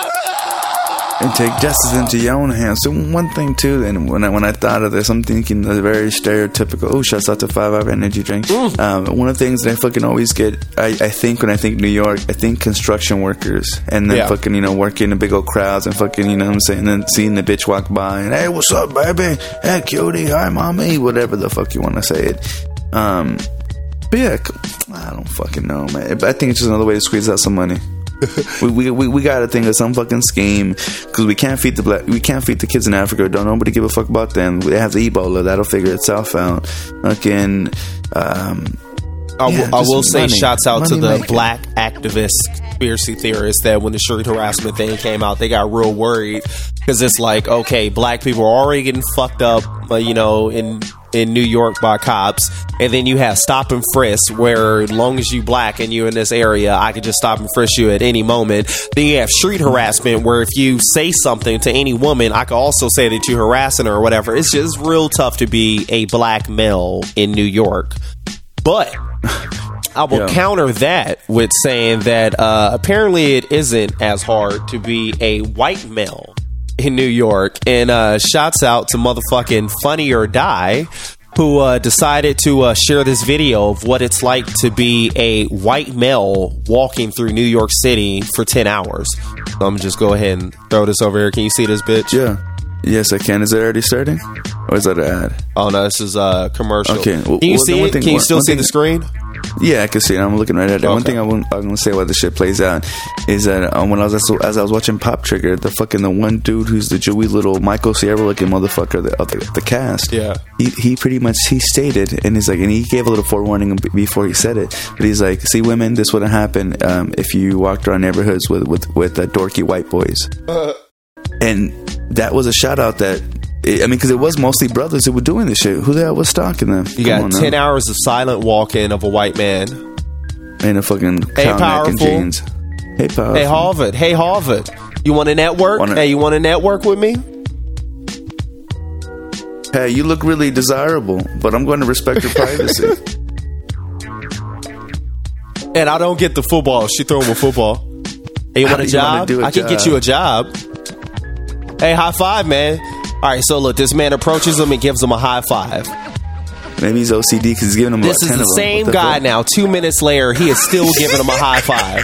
And take justice into your own hands. So one thing too, and when I when I thought of this, I'm thinking the very stereotypical. Oh, shouts out to Five Hour Energy Drink. Mm. Um, one of the things that I fucking always get, I, I think when I think New York, I think construction workers, and then yeah. fucking you know working in big old crowds and fucking you know what I'm saying, and then seeing the bitch walk by and hey, what's up, baby? Hey, cutie, hi, mommy, whatever the fuck you want to say it. Um, but yeah, I don't fucking know, man. But I think it's just another way to squeeze out some money. we, we we we gotta think of some fucking scheme, because we can't feed the black, we can't feed the kids in Africa. Don't nobody give a fuck about them. They have the Ebola, that'll figure itself out. Fucking, um, I, yeah, w- I will say, money, shouts out to the making. black activist conspiracy theorists that when the street harassment thing came out, they got real worried because it's like, okay, black people are already getting fucked up, uh, you know, in. in New York by cops, and then you have stop and frisk where as long as you black and you in this area, I could just stop and frisk you at any moment. Then you have street harassment where if you say something to any woman, I could also say that you're harassing her or whatever. It's just real tough to be a black male in New York. But I will yeah. counter that with saying that uh, apparently it isn't as hard to be a white male in New York. And uh, shouts out to motherfucking Funny or Die, who uh, decided to uh, share this video of what it's like to be a white male walking through New York City for ten hours. So I'm gonna just go ahead and throw this over here. Can you see this bitch? Yeah. Yes, I can. Is it already starting? Or is that an ad? Oh, no, this is a uh, commercial. Okay. Can you well, see it? Thing, can you one, still one see thing, the screen? Yeah, I can see it. I'm looking right at it. Okay. One thing I want, I'm going to say while this shit plays out is that um, when I was as I was watching Pop Trigger, the fucking the one dude who's the Jewy little Michael Cera looking motherfucker the, of the, the cast, yeah, he, he pretty much he stated and he's like, and he gave a little forewarning before he said it, but he's like, see, women, this wouldn't happen um, if you walked around neighborhoods with with with uh, dorky white boys, uh. and that was a shout out that. I mean, because it was mostly brothers who were doing this shit. Who the hell was stalking them? You Come got ten now. hours of silent walking of a white man. In a fucking hey, cow neck and powerful. jeans. Hey, powerful. Hey, Harvard. Hey, Harvard. You want to network? Wanna- hey, you want to network with me? Hey, you look really desirable, but I'm going to respect your privacy. And I don't get the football. She throw him a football. Hey, you How want a do you wanna job? do a I can job? get you a job. Hey, high five, man. All right, so look, this man approaches him and gives him a high five. Maybe he's O C D because he's giving him This about is ten the of them. same What the guy fuck? now. Two minutes later, he is still giving him a high five.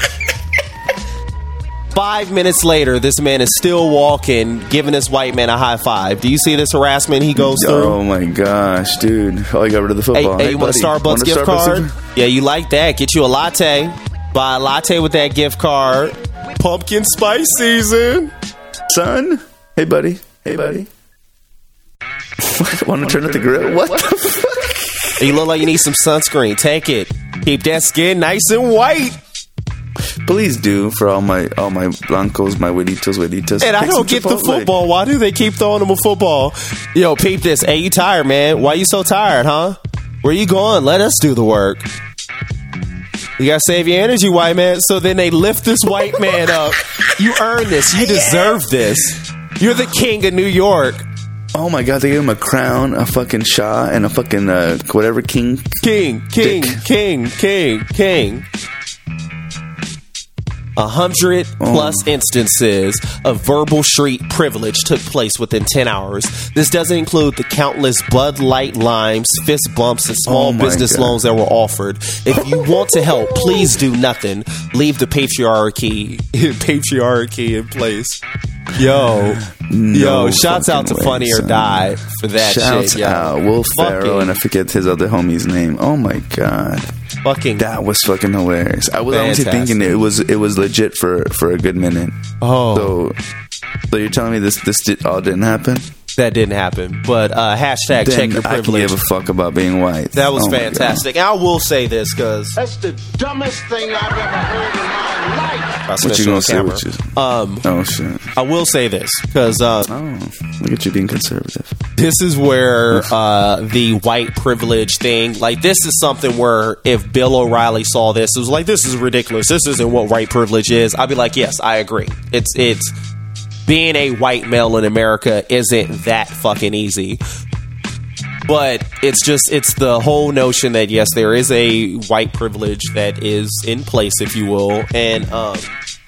Five minutes later, this man is still walking, giving this white man a high five. Do you see this harassment he goes through? Oh my gosh, dude! Oh, I got rid of the Hey, football. hey, you want a buddy, Starbucks want a gift Starbucks card? gift- Yeah, you like that. Get you a latte. Buy a latte with that gift card. Pumpkin spice season. Son? Hey, buddy. Hey, buddy. Want to turn up the grill? What the fuck? You look like you need some sunscreen. Take it. Keep that skin nice and white. Please do for all my all my blancos, my huelitos, huelitas. And I Pick don't some get the Chipotle. football. Why do they keep throwing him a football? Yo, peep this. Hey, you tired, man? Why you so tired, huh? Where you going? Let us do the work. You gotta save your energy, white man. So then they lift this white man up. You earned this. You deserve this. You're the king of New York. Oh my god, they gave him a crown, a fucking Shah, and a fucking uh, whatever king. King, king, Dick. king, king, king. A hundred plus instances of verbal street privilege took place within ten hours. This doesn't include the countless Bud Light limes, fist bumps, and small Oh my business God. loans that were offered. If you want to help, please do nothing. Leave the patriarchy, patriarchy in place. Yo, No yo, shouts out to fucking way, Funny or son. Die for that Shouts shit. Yo. out Will Ferrell, Fucking- and I forget his other homie's name. Oh my god, Fucking that was fucking hilarious. I was honestly Fantastic. thinking it was it was legit for for a good minute. oh. So, so you're telling me this this did, all didn't happen? That didn't happen. But uh, hashtag Then check your I can privilege. give a fuck about being white. That was Oh my God. fantastic. And I will say this because That's the dumbest thing I've ever heard in my life. What you gonna say? What you? Um, Oh shit! I will say this because uh, Oh, look at you being conservative. this is where uh, the white privilege thing, like this is something where if Bill O'Reilly saw this, it was like, this is ridiculous. This isn't what white privilege is. I'd be like, yes, I agree. It's it's being a white male in America isn't that fucking easy. But it's just, it's the whole notion that, yes, there is a white privilege that is in place, if you will. And, um,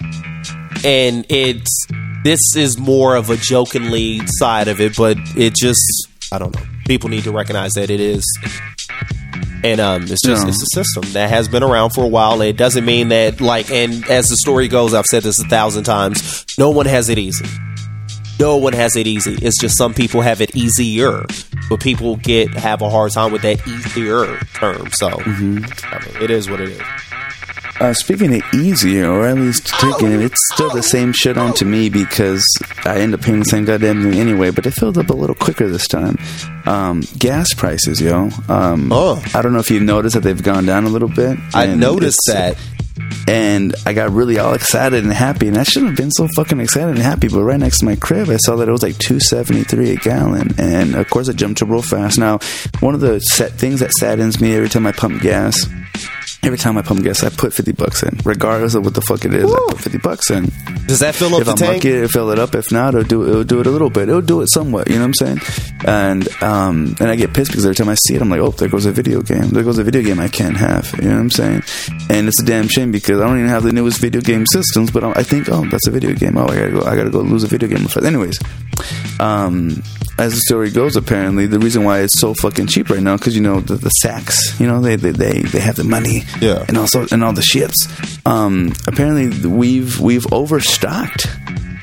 and it's, this is more of a jokingly side of it, but it just, I don't know. People need to recognize that it is. And, um, it's just, Yeah. it's a system that has been around for a while. And it doesn't mean that, like, and as the story goes, I've said this a thousand times, no one has it easy. No one has it easy. It's just some people have it easier, but people get have a hard time with that easier term. So I mean, it is what it is. Uh, speaking of easier, or at least taking it, it's still the same shit on to me because I end up paying the same goddamn thing anyway, but it filled up a little quicker this time. Um, gas prices, yo. Um, Oh. I don't know if you've noticed that they've gone down a little bit. I and noticed it's- that. And I got really all excited and happy, and I shouldn't have been so fucking excited and happy. But right next to my crib, I saw that it was like two seventy three a gallon, and of course, I jumped up real fast. Now, one of the set things that saddens me every time I pump gas, every time I pump gas, I put fifty bucks in, regardless of what the fuck it is. I put fifty bucks in. Does that fill up If the I'm tank? lucky, it'll fill it up. If not, it'll do it'll do it a little bit. It'll do it somewhat. You know what I'm saying? And um, and I get pissed because every time I see it, I'm like, oh, there goes a video game. There goes a video game I can't have. You know what I'm saying? And it's a damn shame because I don't even have the newest video game systems. But I think, oh, that's a video game. Oh, I gotta go. I gotta go lose a video game. Anyways, um, as the story goes, apparently the reason why it's so fucking cheap right now because you know the, the sacks. You know they they they, they have the money. Yeah. And also and all the shits. Um, apparently we've we've overstocked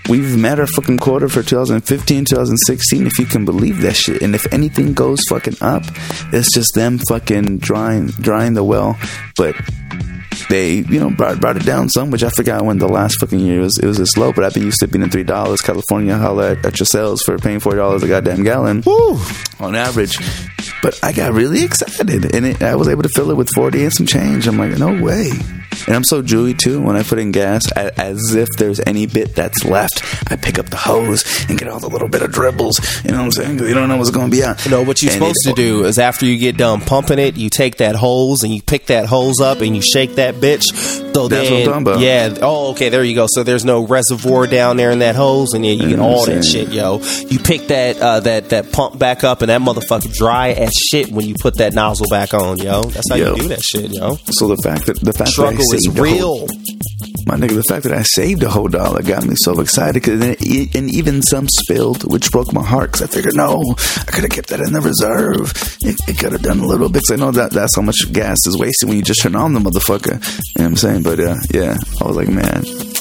we've met our fucking quota for twenty fifteen, twenty sixteen, if you can believe that shit. And if anything goes fucking up, it's just them fucking drying, drying the well. But they, you know, brought, brought it down some, which I forgot when the last fucking year was, it was this low, but I've been used to being at three dollars. California, holla at, at yourselves for paying four dollars a goddamn gallon. Woo! On average. But I got really excited, and it, I was able to fill it with forty and some change. I'm like, no way. And I'm so Jewy too. When I put in gas, as if there's any bit that's left, I pick up the hose and get all the little bit of dribbles. You know what I'm saying? Because you don't know what's going to be out. No, what you're and supposed it, to do is after you get done pumping it, you take that hose and you pick that hose up and you shake that bitch. So that's then, what I'm talking about. Yeah. Oh, okay. There you go. So there's no reservoir down there in that hose, and then you get all that shit, yo. You pick that uh, that that pump back up, and that motherfucker dry as shit when you put that nozzle back on, yo. That's how yo. you do that shit, yo. So the fact that the fact struggle that I is real. Whole, my nigga, the fact that I saved a whole dollar got me so excited. Cause then it, and even some spilled, which broke my heart. Because I figured, no, I could have kept that in the reserve. It, it could have done a little bit. Because I know that that's how much gas is wasted when you just turn on the motherfucker. You know what I'm saying? But uh, yeah, I was like, man,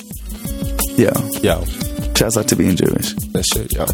yo, yo, shouts out to being Jewish. That shit, yo.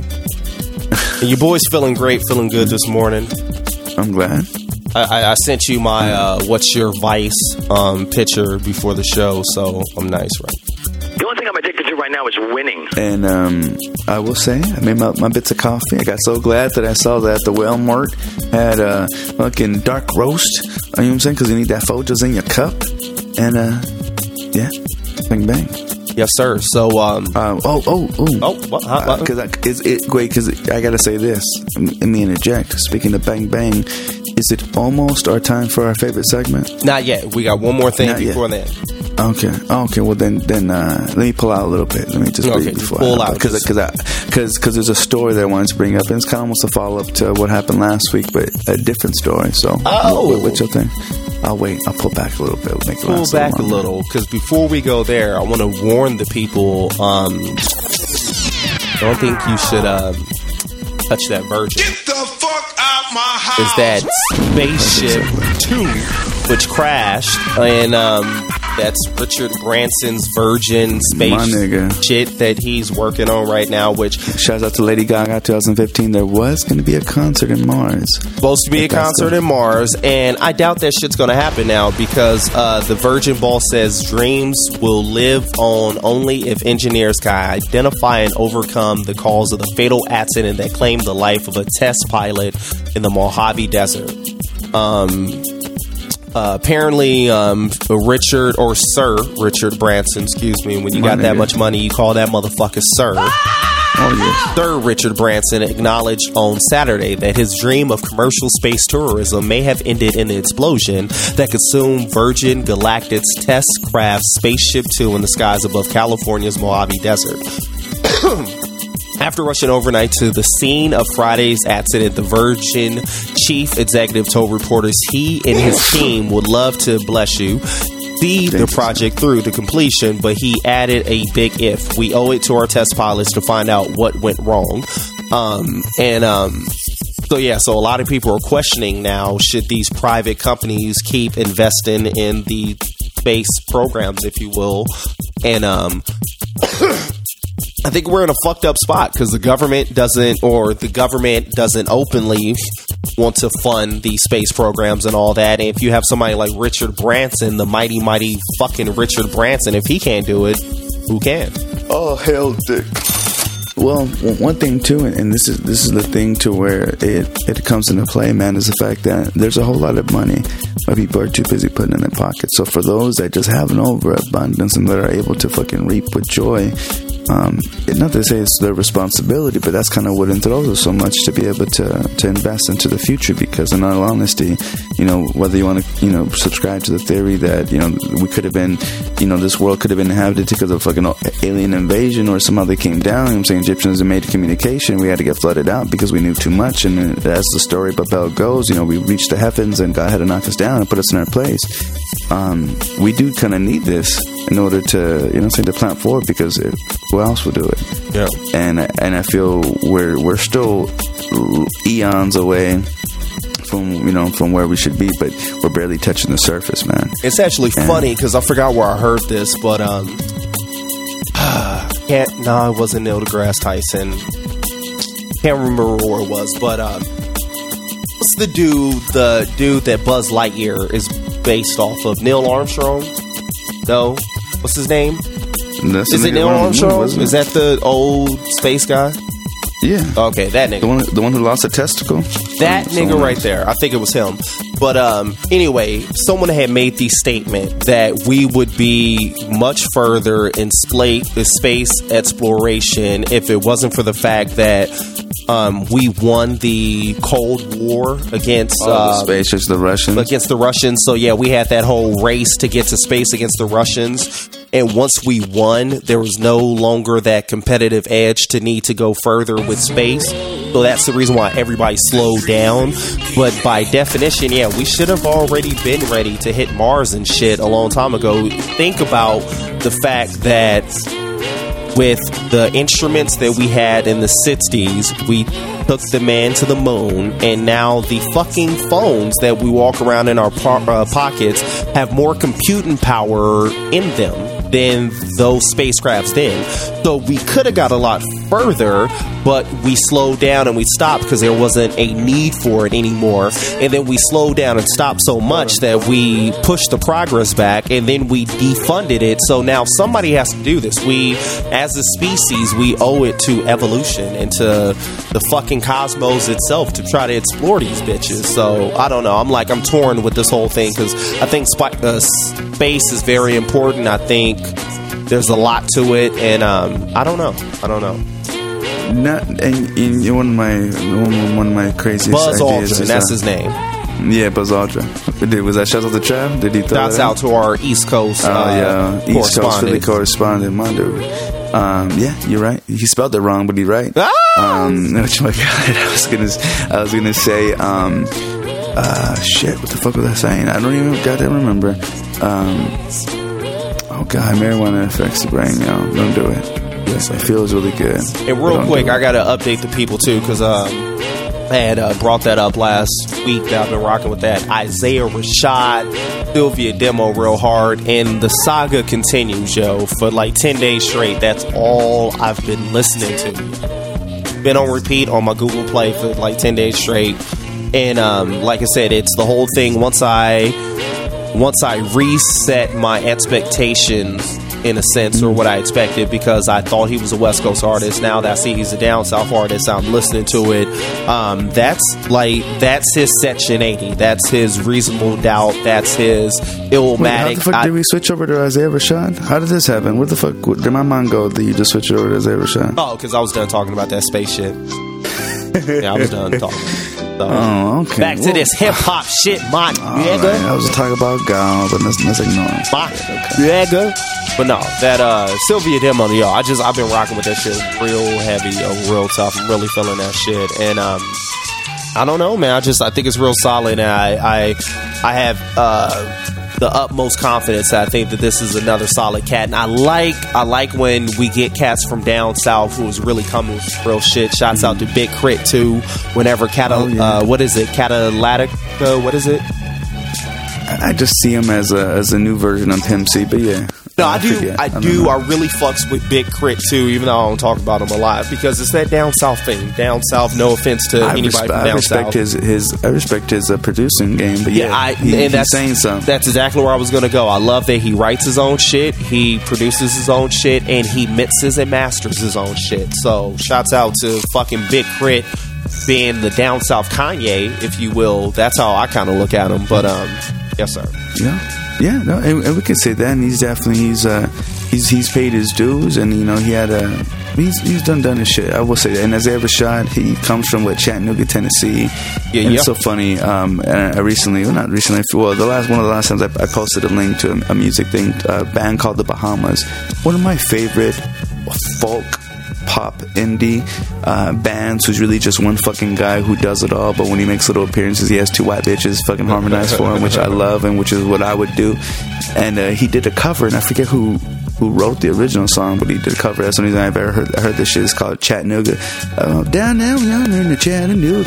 And your boy's feeling great, feeling good this morning. I'm glad. I, I sent you my uh, What's Your Vice um, picture before the show, so I'm nice, right? The only thing I'm addicted to right now is winning. And um, I will say, I made my, my bits of coffee. I got so glad that I saw that the Whale Mart had a fucking dark roast. You know what I'm saying? Because you need that Folgers in your cup. And uh, yeah, bang bang. Yes, sir. So, um, uh, oh, oh, oh, oh, what? Huh? Because uh, it's it wait, because I gotta say this. Let me interject. Speaking of bang bang, is it almost our time for our favorite segment? Not yet. We got one more thing Not before yet. that. Okay. Okay. Well, then, then uh, let me pull out a little bit. Let me just okay, read before pull I, out because because because there's a story that I wanted to bring up, and it's kind of almost a follow up to what happened last week, but a different story. So, oh, what, what's your thing? I'll wait. I'll pull back a little bit. Make it pull back a little, because before we go there, I want to warn the people. Um, I don't think you should um, touch that Virgin. Get the fuck out my house. Is that Spaceship Two, which crashed, and um, that's Richard Branson's Virgin space shit that he's working on right now. Which shouts out to Lady Gaga twenty fifteen. There was going to be a concert in Mars. Supposed to be a concert in Mars, and I doubt that shit's going to happen now because uh, the Virgin boss says dreams will live on only if engineers can identify and overcome the cause of the fatal accident that claimed the life of a test pilot in the Mojave Desert. Um, uh, apparently, um, Richard or Sir Richard Branson, excuse me, when you got that much money, you call that motherfucker Sir. Oh, yes. Sir Richard Branson acknowledged on Saturday that his dream of commercial space tourism may have ended in an explosion that consumed Virgin Galactic's test craft Spaceship Two in the skies above California's Mojave Desert. After rushing overnight to the scene of Friday's accident, the Virgin chief executive told reporters he and his team would love to, bless you, see the project through to completion, but he added a big if. We owe it to our test pilots to find out what went wrong. Um, and um, so, yeah, so a lot of people are questioning now, should these private companies keep investing in the space programs, if you will? And um I think we're in a fucked up spot because the government doesn't, or the government doesn't openly want to fund these space programs and all that. And if you have somebody like Richard Branson, the mighty, mighty fucking Richard Branson, if he can't do it, who can? Oh, hell, dick. Well, one thing too, and this is this is the thing to where it, it comes into play, man, is the fact that there's a whole lot of money, but people are too busy putting in their pockets. So for those that just have an overabundance and that are able to fucking reap with joy, Um, not to say it's their responsibility, but that's kind of what enthralls us so much, to be able to to invest into the future. Because in all honesty, you know, whether you want to, you know, subscribe to the theory that, you know, we could have been, you know, this world could have been inhabited because of fucking alien invasion, or somehow they came down. You know what I'm saying? Egyptians made communication. We had to get flooded out because we knew too much. And as the story Babel goes, you know, we reached the heavens and God had to knock us down and put us in our place. Um, we do kind of need this in order to, you know, say to plant forward, because it, who else will do it? Yeah. And and I feel we're we're still eons away from, you know, from where we should be, but we're barely touching the surface, man. It's actually and, funny because I forgot where I heard this, but um, Can't, no, it wasn't Neil deGrasse Tyson. Can't remember where it was, but um, what's the dude, the dude that Buzz Lightyear is based off of? Neil Armstrong? No, what's his name? That's is it Neil Armstrong? Moon, is that the old space guy? Yeah. Okay, that nigga. The one, the one who lost a testicle? That nigga someone right there. I think it was him. But um, anyway, someone had made the statement that we would be much further in spa- space exploration if it wasn't for the fact that um, we won the Cold War against oh, uh, the space, just the Russians. Against the Russians. So yeah, we had that whole race to get to space against the Russians. And once we won, there was no longer that competitive edge to need to go further with space. So that's the reason why everybody slowed down. But by definition, yeah, we should have already been ready to hit Mars and shit a long time ago. Think about the fact that with the instruments that we had in the sixties, we took the man to the moon, and now the fucking phones that we walk around in our po- uh, pockets have more computing power in them than those spacecrafts did. So we could have got a lot further, but we slowed down and we stopped because there wasn't a need for it anymore. And then we slowed down and stopped so much that we pushed the progress back, and then we defunded it. So now somebody has to do this. We, as a species, we owe it to evolution and to the fucking cosmos itself to try to explore these bitches. So I don't know. I'm like, I'm torn with this whole thing because I think sp- uh, space is very important. I think there's a lot to it, and um, I don't know. I don't know. Not, and, and one of my one, one of my craziest Buzz ideas Aldrin, is, that's uh, his name. Yeah, Buzz Aldrin. Did, was that Shout Out to Trav? Did he throw Shouts that out to our East Coast Oh, uh, yeah. East Coast correspondent. Philly correspondent, my dude. Um, yeah, you're right. He spelled it wrong, but he's right. Ah! Um, which, my God, I was gonna, I was gonna say, um, uh, shit, what the fuck was I saying? I don't even goddamn remember. Um, oh God, marijuana affects the brain, yo. Don't do it. Yes, it feels really good. And real quick, I gotta update the people too, because um, I had uh, brought that up last week that I've been rocking with that Isaiah Rashad, Sylvia demo real hard, and the saga continues, yo. For like ten days straight, that's all I've been listening to. Been on repeat on my Google Play for like ten days straight, and um, like I said, it's the whole thing. Once I once I reset my expectations, in a sense, or what I expected, because I thought he was a West Coast artist. Now that I see he's a down south artist, I'm listening to it. Um, that's like that's his Section eighty. That's his Reasonable Doubt. That's his Illmatic. Wait, how the fuck I, did we switch over to Isaiah Rashad? How did this happen? Where the fuck did my mind go that you just switched over to Isaiah Rashad? Oh, because I was done talking about that space shit. Yeah, I was done talking. So, oh, okay. Back to well, this hip hop shit, my nigga. Right. I was talking about God, but let's, let's ignore it. My nigga. But no, that uh, Sylvia demo, yo, I just I've been rocking with that shit real heavy, uh, real tough. I'm really feeling that shit, and um, I don't know, man. I just I think it's real solid, and I I I have uh, the utmost confidence that I think that this is another solid cat, and I like I like when we get cats from down south who's really coming with real shit. Shouts out to Big Crit too. Whenever Cata, oh, yeah. uh, what is it, Catalytica? What is it? I just see him as a as a new version of Pimp C, but yeah. No, I do. forget. I, I do. I really fucks with Big Crit too, even though I don't talk about him a lot, because it's that down south thing. Down south. No offense to I anybody respe- from down I respect south. his his. I respect his uh, producing game, but yeah, yeah, I, he, and he's that's saying something. That's exactly where I was gonna go. I love that he writes his own shit, he produces his own shit, and he mixes and masters his own shit. So, shouts out to fucking Big Crit being the down south Kanye, if you will. That's how I kind of look at him. But um, yes, sir. Yeah, yeah, no, and, and we can say that. And he's definitely he's uh he's he's paid his dues, and you know he had a he's he's done done his shit. I will say that. And Isaiah Rashad, he comes from what Chattanooga, Tennessee. Yeah, and yeah. It's so funny. Um, and I recently, well, not recently. Well, the last one of the last times I, I posted a link to a, a music thing, a band called the Bahamas. One of my favorite folk pop indie uh, bands who's really just one fucking guy who does it all, but when he makes little appearances he has two white bitches fucking harmonize for him, which I love and which is what I would do. And uh, he did a cover, and I forget who who wrote the original song, but he did a cover. That's the only time I've ever heard, I heard this shit. It's called Chattanooga. Uh, down, down, down in the Chattanooga.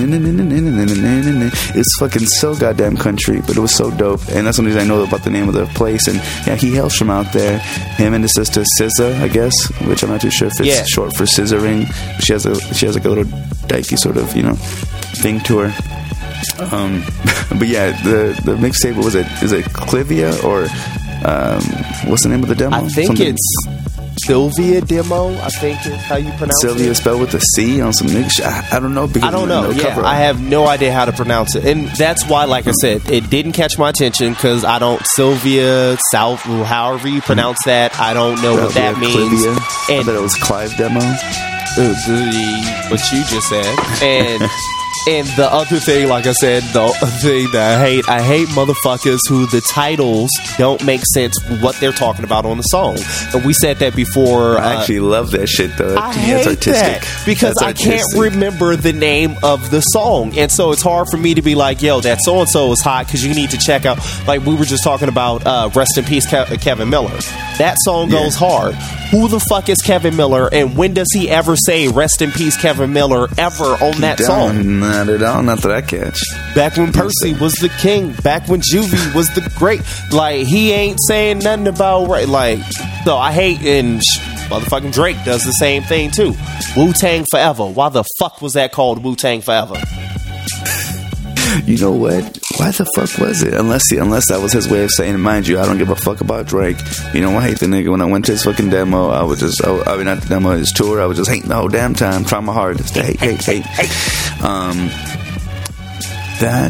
It's fucking so goddamn country, but it was so dope. And that's the only reason I know about the name of the place. And yeah, he hails from out there. Him and his sister S Z A, I guess, which I'm not too sure if it's yeah. short for scissoring. She has a she has like a little dykey sort of, you know, thing to her. Um, but yeah, the the mixtape, what was it? Is it Clivia or um, what's the name of the demo? I think Something? it's Sylvia Demo. I think is how you pronounce Sylvia it. spelled with a C on some nigga shit. I, I don't know. Because I don't know. no Yeah, cover. I have no idea how to pronounce it, and that's why, like I said, it didn't catch my attention because I don't Sylvia South, however you pronounce that. I don't know what that Yeah, means. Clivia. I And thought it was Clive Demo. uh, the, what you just said, and. And the other thing, like I said, the other thing that I hate, I hate motherfuckers who the titles don't make sense what they're talking about on the song. And we said that before. I uh, actually love that shit, though. I To me, hate that's artistic. that because That's I can't artistic. remember the name of the song, and so it's hard for me to be like, "Yo, that so and so is hot," because you need to check out. Like we were just talking about, uh, "Rest in Peace, Ke- Kevin Miller." That song Yeah. goes hard. Who the fuck is Kevin Miller, and when does he ever say "Rest in Peace, Kevin Miller" ever on that Don't, song? Not at all. Not that I catch. Back when Percy was the king, back when Juvie was the great, like he ain't saying nothing about right. Like, so I hate and sh- motherfucking Drake does the same thing too. Wu-Tang Forever. Why the fuck was that called Wu-Tang Forever? You know what? Why the fuck was it? Unless he, unless that was his way of saying, mind you, I don't give a fuck about Drake. You know, I hate the nigga. When I went to his fucking demo, I would just, I, I mean, not the demo, his tour, I was just hating the whole damn time, trying my hardest to hate, hate, hate. Um, that,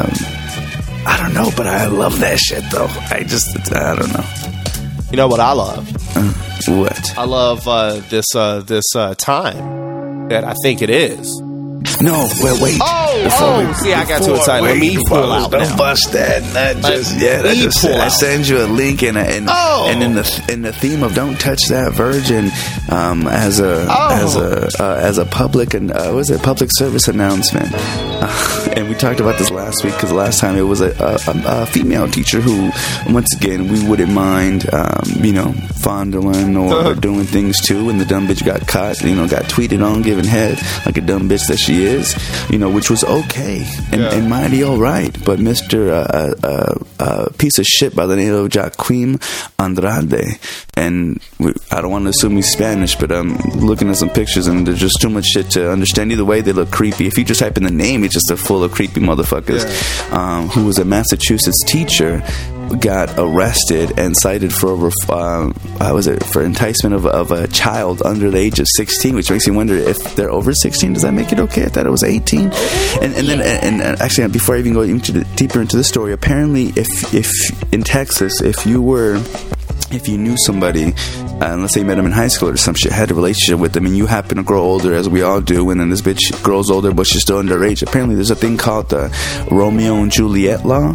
um, I don't know, but I love that shit though. I just, I don't know. You know what I love? Uh, what? I love uh, this uh, this uh, time that I think it is. No, wait, wait. Oh, Before oh, we- see, I got too before- excited. Let wait, me before- pull out Don't now. bust that. Not Let just yeah. That me just pull I out. send you a link and a, and, Oh. and in the in the theme of "Don't Touch That Virgin," um, as a Oh. as a uh, as a public and uh, what was it public service announcement. Uh, and we talked about this last week because last time it was a, a, a female teacher who, once again, we wouldn't mind, um, you know, fondling or doing things too. And the dumb bitch got caught, you know, got tweeted on, giving head like a dumb bitch that she is, you know, which was okay and, Yeah. and mighty all right. But Mister Uh, uh, uh, uh, piece of shit by the name of Joaquim Andrade, and we, I don't want to assume he's Spanish, but I'm looking at some pictures and there's just too much shit to understand. Either way, they look creepy. If you just type in the name, it's just a full of creepy motherfuckers. Um, who was a Massachusetts teacher, got arrested and cited for over um, how was it for enticement of, of a child under the age of sixteen, which makes me wonder if they're over sixteen. Does that make it okay? I thought it was eighteen. And and then and, and actually, before I even go into the, deeper into the story, apparently, if if in Texas, if you were if you knew somebody, uh, let's say you met him in high school or some shit, had a relationship with them, and you happen to grow older, as we all do, and then this bitch grows older, but she's still underage. Apparently, there's a thing called the Romeo and Juliet law,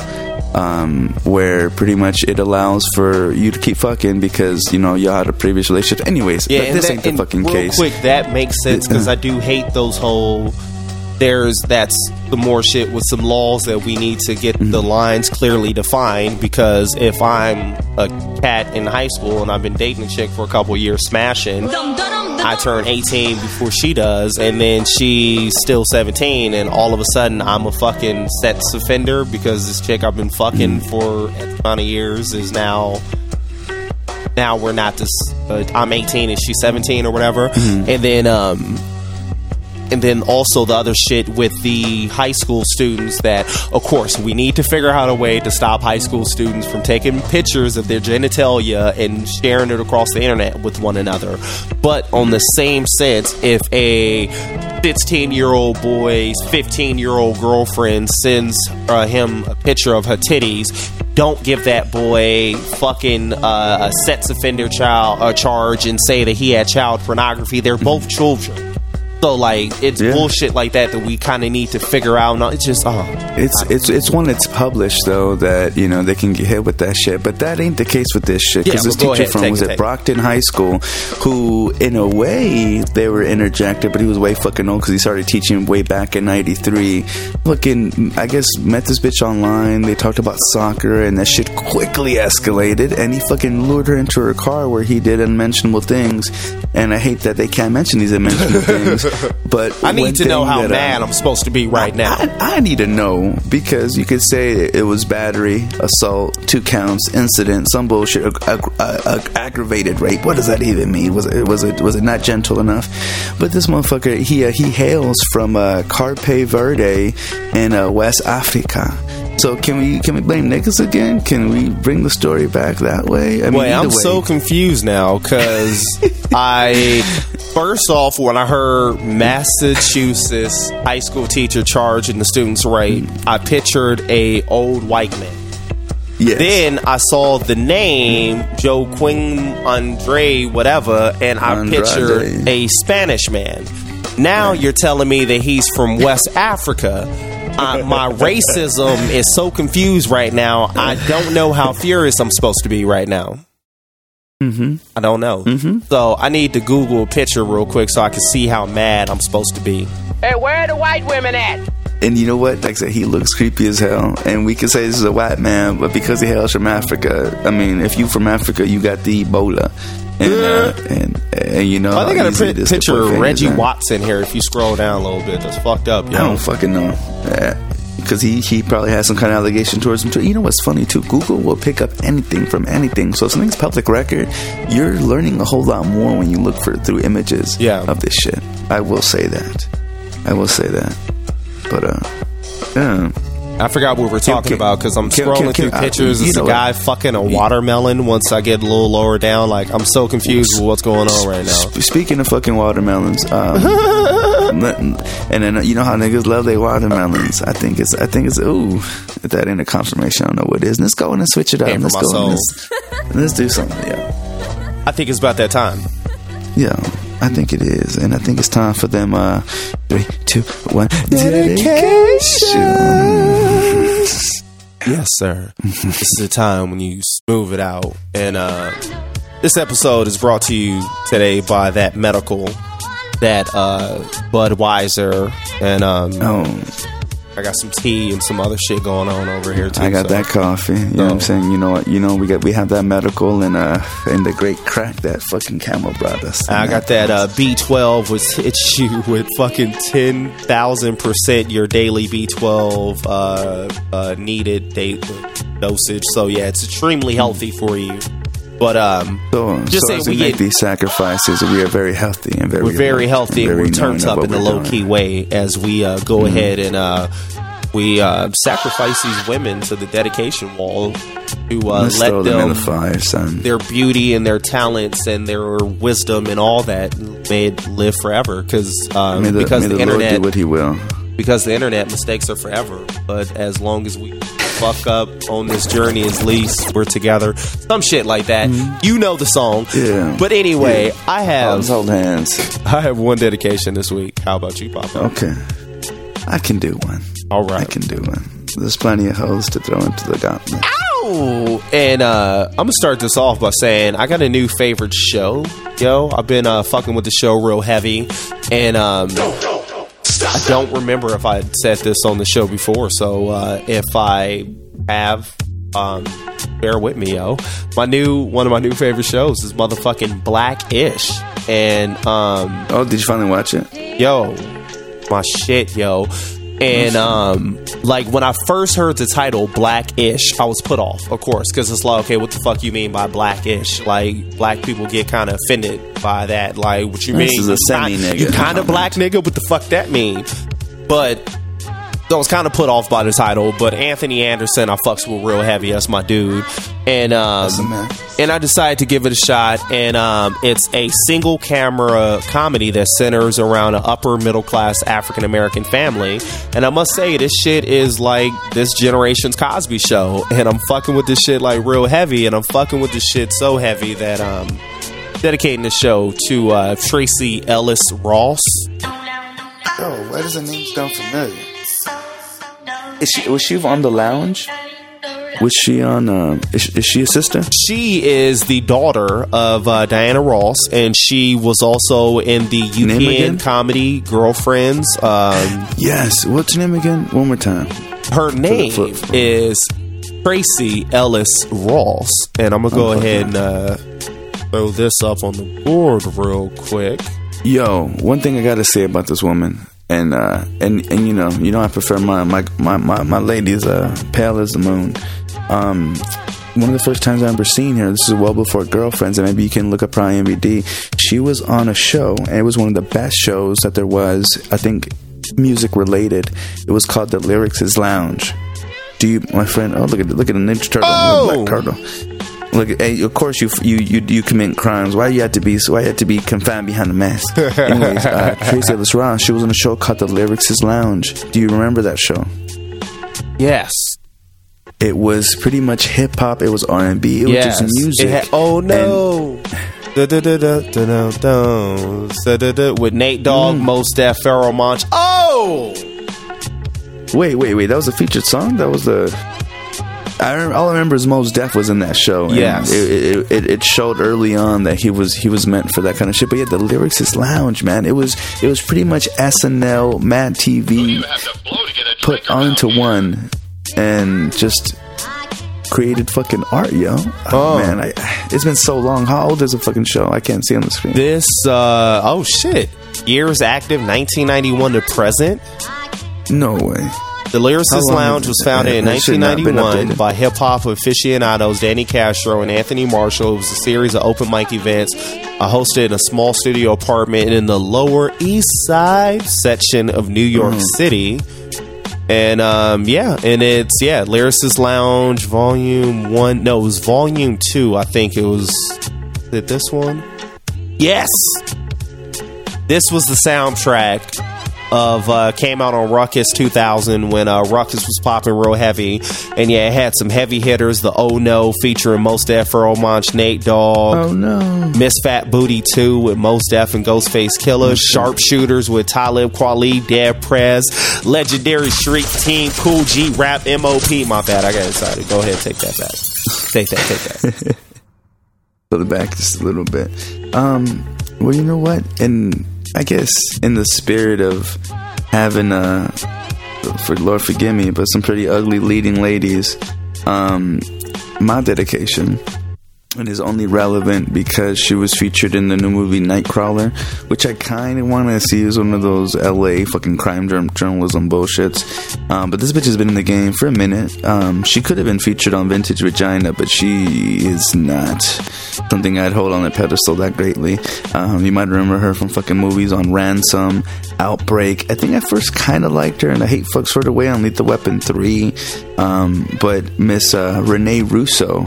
um, where pretty much it allows for you to keep fucking because, you know, y'all had a previous relationship. Anyways, Yeah, but and this that- ain't the and fucking real case. quick, that makes sense because I do hate those whole. There's that's the more shit with some laws that we need to get the lines clearly defined, because if I'm a cat in high school and I've been dating a chick for a couple years smashing, I turn eighteen before she does, and then she's still seventeen, and all of a sudden I'm a fucking sex offender because this chick I've been fucking for X amount of years is now now we're not this uh, I'm eighteen and she's seventeen or whatever. And then um and then also the other shit with the high school students that, of course, we need to figure out a way to stop high school students from taking pictures of their genitalia and sharing it across the internet with one another. But on the same sense, if a sixteen-year-old boy's fifteen-year-old girlfriend sends uh, him a picture of her titties, don't give that boy fucking uh, a sex offender child uh, charge and say that he had child pornography. They're both children. So like it's Yeah. bullshit like that that we kind of need to figure out. No, it's just oh, It's it's it's when it's published though that you know they can get hit with that shit, but that ain't the case with this shit. Because Yeah, this well, go teacher ahead, from take was it, at take it. Brockton High School, who in a way they were interjected, but he was way fucking old because he started teaching way back in ninety-three. Fucking, I guess met this bitch online. They talked about soccer, and that shit quickly escalated. And he fucking lured her into her car where he did unmentionable things. And I hate that they can't mention these unmentionable things. But I one need to know thing how that, mad uh, I'm supposed to be right now. I, I need to know because you could say it was battery, assault, two counts, incident, some bullshit, ag- ag- ag- aggravated rape. What does that even mean? Was it was it was it not gentle enough? But this motherfucker, he uh, he hails from uh, Cape Verde in uh, West Africa. So can we can we blame niggas again? Can we bring the story back that way? I mean, Wait, either I'm way. so confused now because I first off when I heard Massachusetts high school teacher charging the students rape, I pictured a old white man. Yes. Then I saw the name Joaquin Andre whatever, and I Andrade. pictured a Spanish man. Now you're telling me that he's from West Africa. Uh, my racism is so confused right now. I don't know how furious I'm supposed to be right now. Mm-hmm. I don't know. Mm-hmm. So I need to Google a picture real quick so I can see how mad I'm supposed to be. Hey, where are the white women at? And you know what? Like I said, he looks creepy as hell. And we can say this is a white man, but because he hails from Africa, I mean, if you from Africa, you got the Ebola. And, uh, and, and you know, I think I got a easy pi- it is to picture put of fingers Reggie in. Watson here. If you scroll down a little bit, that's fucked up. I Yo. don't fucking know. Because he, he probably has some kind of allegation towards him too. You know what's funny too? Google will pick up anything from anything. So if something's public record, you're learning a whole lot more when you look for through images Yeah. of this shit. I will say that. I will say that. But uh, yeah. I forgot what we're talking can- about because I'm can- scrolling can- through can- pictures. uh, you It's a know what? guy fucking a watermelon. Once I get a little lower down, like I'm so confused with what's going on right now. Sp- Speaking of fucking watermelons, um, and then uh, you know how niggas love their watermelons. I think it's, I think it's, ooh, if that ain't a confirmation, I don't know what it is. Let's go in and switch it up. Came from Let's my go and soul. let's, let's do something. Yeah, I think it's about that time. yeah, I think it is, and I think it's time for them. Uh, three, two, one. Dedication. Yes, sir. This is the time when you smooth it out. And uh, this episode is brought to you today by that medical, that uh, Budweiser, and um, Oh, I got some tea and some other shit going on over here too. I got so. that coffee. You know what I'm saying? You know what? You know we got we have that medical and uh and the great crack that fucking Camel brought us. I got that uh, B twelve, which hits you with fucking ten thousand percent your daily B twelve uh, uh, needed day- dosage. So yeah, it's extremely healthy for you. But um, So, just so say as we, we make get- these sacrifices, we are very healthy and very we're very alert healthy and very we're turned knowing up of in what the we're low key doing. way as we uh, go Mm-hmm. ahead and uh, we uh, sacrifice these women to the dedication wall to uh, Let's let throw them in them the fire, son. their beauty and their talents and their wisdom and all that may live forever because um, May the, because may the, the Lord internet do what He will. because the internet mistakes are forever. But as long as we fuck up on this journey, at least we're together. Some shit like that. You know the song. Yeah. But anyway, Yeah. I Let's have hold hands. I have one dedication this week. How about you, Papa? Okay, I can do one. All I right. can do one. There's plenty of hoes to throw into the gauntlet. Ow! And uh, I'm gonna start this off by saying I got a new favorite show. Yo, I've been uh, fucking with the show real heavy, and um, I don't remember if I said this on the show before. So uh, if I have, um, bear with me, yo. My new one of my new favorite shows is motherfucking Black-ish, and um, Oh, did you finally watch it? yo, my shit, yo. And um, like when I first heard the title Black-ish, I was put off, of course, because it's like, okay, what the fuck you mean by Black-ish? Like black people get kind of offended by that. Like, what you This mean? is a You semi kind- nigga. You kind of black nigga? What the fuck that mean? But I was kind of put off by the title. But Anthony Anderson, I fucks with real heavy. That's my dude. And um, That's the man. and I decided to give it a shot. And um, it's a single camera comedy that centers around an upper middle class African American family. And I must say, this shit is like this generation's Cosby Show. And I'm fucking with this shit like real heavy. And I'm fucking with this shit so heavy that um, dedicating the show to uh, Tracy Ellis Ross. Oh, why does the name sound familiar? Is she, was she on The Lounge? Was she on, uh, is, is she a sister? She is the daughter of uh, Diana Ross, and she was also in the U P N comedy Girlfriends. Um, yes. What's her name again? One more time. Her name flip, flip. is Tracy Ellis Ross. And I'm going to go oh, ahead and uh, throw this up on the board real quick. Yo, one thing I got to say about this woman. And, uh, and, and, you know, you know, I prefer my, my, my, my, my ladies, uh, pale as the moon. Um, one of the first times I remember seeing her, this is well before Girlfriends, and maybe you can look up her I M D B. She was on a show, and it was one of the best shows that there was, I think, music related. It was called The Lyrics' Lounge. Do you, my friend, oh, look at, look at the Ninja Turtle, oh! the Black Turtle. Look, hey, of course you you you you commit crimes. Why you have to be? Why you have to be confined behind a mask? Anyways, uh, Tracy Ellis Ross. She was on a show called The Lyrics' Lounge. Do you remember that show? Yes. It was pretty much hip hop. It was R and B. It yes. was just music. Had, oh no! With Nate Dogg, mm. Mos Def, Pharoah Monch. Oh! Wait, wait, wait. That was a featured song. That was the. I remember, all I remember is Mos Def was in that show. Yes, it, it, it showed early on that he was he was meant for that kind of shit. But yeah, The Lyrics' Lounge, man, it was it was pretty much S N L, Mad T V put onto one and just created fucking art, yo. Oh, oh man, I, it's been so long. How old is the fucking show? I can't see on the screen. This uh oh shit, years active, nineteen ninety-one to present. No way. The Lyricist Lounge was founded in nineteen ninety-one by hip-hop aficionados Danny Castro and Anthony Marshall. It was a series of open mic events uh, hosted in a small studio apartment in the Lower East Side section of New York mm. City. And, um, yeah, and it's, yeah, Lyricist Lounge, Volume one. No, it was Volume two, I think it was. Is it this one? Yes! This was the soundtrack of uh came out on Ruckus two thousand when uh Ruckus was popping real heavy, and yeah, it had some heavy hitters. The Oh No featuring Mos Def, Pharoah Monch, Nate Dogg. Oh No. Miss Fat Booty two with Mos Def and Ghostface Killah. Okay. Sharpshooters with Talib Kweli, Dead Prez. Legendary Street Team, Cool G Rap, M O P. My bad, I got excited. Go ahead, take that back. Take that, take that. Pull it back just a little bit. Um, well, you know what? And I guess in the spirit of having uh for Lord forgive me, but some pretty ugly leading ladies, um my dedication, and is only relevant because she was featured in the new movie Nightcrawler, which I kind of want to see as one of those L A fucking crime journalism bullshits. Um, but this bitch has been in the game for a minute. Um, she could have been featured on Vintage Regina, but she is not something I'd hold on a pedestal that greatly. Um, you might remember her from fucking movies on Ransom, Outbreak. I think I first kind of liked her, and I hate fucks for the way on Lethal Weapon three. Um, but Miss uh, Renee Russo.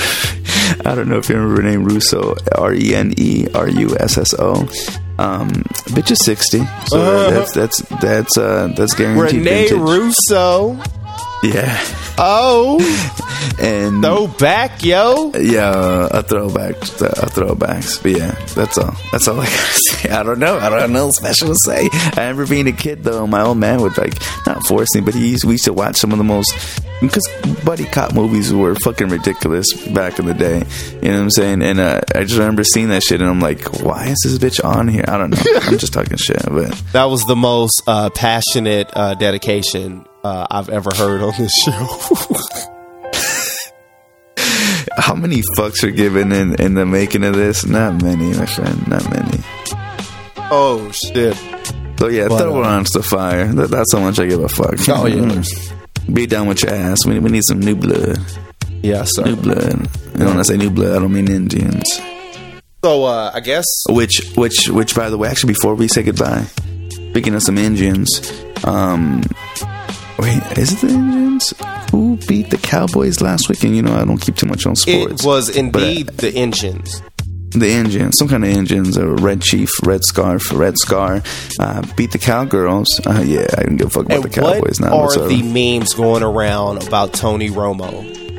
I don't know if you remember her name, Russo, R E N E R U S S O. Um, bitch is sixty, so uh, that's that's that's uh, that's guaranteed. Renee vintage. Russo. Yeah. Oh. And throwback, yo. Yeah, a throwback, a throwbacks. But yeah, that's all. That's all I gotta say. I don't know. I don't know special to say. I remember being a kid though. My old man would like not force me, but he used, we used to watch some of the most, because buddy cop movies were fucking ridiculous back in the day. You know what I'm saying? And uh, I just remember seeing that shit, and I'm like, why is this bitch on here? I don't know. I'm just talking shit, but that was the most uh, passionate uh, dedication uh, I've ever heard on this show. How many fucks are given in, in the making of this? Not many, my friend. Not many. Oh, shit. So, yeah, but, throw it on to the fire. That, that's how much I give a fuck. Oh, yeah. Mm. Be down with your ass. We, we need some new blood. Yeah, sir. New blood. And when I say new blood, I don't mean Indians. So, uh, I guess... Which, which, which, by the way, actually, before we say goodbye, speaking of some Indians, um... Wait, is it the Indians? Who beat the Cowboys last weekend? You know, I don't keep too much on sports. It was indeed but, uh, the Indians. The Indians, some kind of Indians, a red chief, red scarf, red scar, uh, beat the Cowgirls. Uh, yeah, I didn't give a fuck about and the Cowboys now. What are the memes going around about Tony Romo?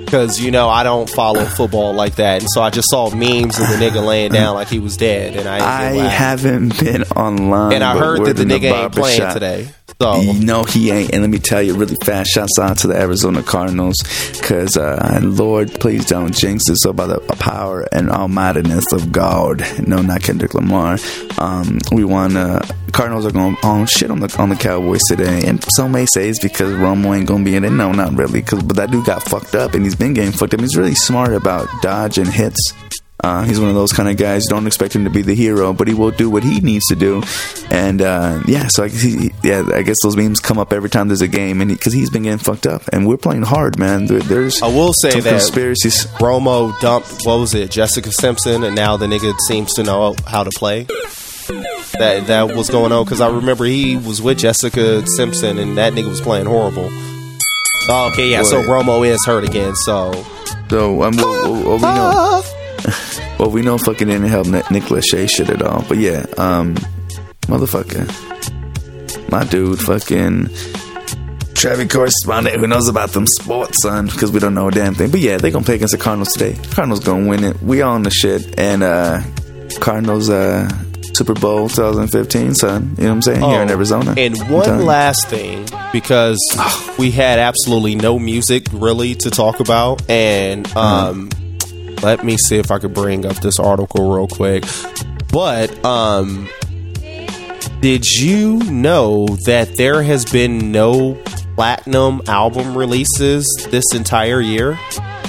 because you know I don't follow football like that, and so I just saw memes of the nigga laying down like he was dead, and I I haven't been online, and I heard that the nigga the ain't playing shop. today. So No, he ain't. And let me tell you really fast, shouts out to the Arizona Cardinals, because uh, Lord, please don't jinx this about the power and almightiness of God. No, not Kendrick Lamar. Um, we won. Uh, Cardinals are going on shit on the on the Cowboys today, and some may say it's because Romo ain't gonna be in it. No, not really, cause but that dude got fucked up, and he's been getting fucked up. He's really smart about dodging hits. Uh, he's one of those kind of guys. Don't expect him to be the hero, but he will do what he needs to do. And uh, yeah, so I guess he, yeah, I guess those memes come up every time there's a game, and because he, he's been getting fucked up, and we're playing hard, man. There, there's I will say some that conspiracies. Romo dumped what was it, Jessica Simpson, and now the nigga seems to know how to play. That that was going on because I remember he was with Jessica Simpson, and that nigga was playing horrible. Oh, okay, yeah. So Wait. Romo is hurt again. So So um, well, well, well, we know. Well, we know fucking didn't help Nick- Nick Lachey shit at all. But yeah, um, motherfucker, my dude, fucking Travis correspondent who knows about them sports, son, because we don't know a damn thing. But yeah, they gonna play against the Cardinals today. Cardinals gonna win it. We on the shit, and uh, Cardinals uh, Super Bowl twenty fifteen, son. You know what I'm saying? Here in Oh, Arizona. And I'm one telling you. last thing, because we had absolutely no music really to talk about, and um, let me see if I could bring up this article real quick. But um, did you know that there has been no platinum album releases this entire year?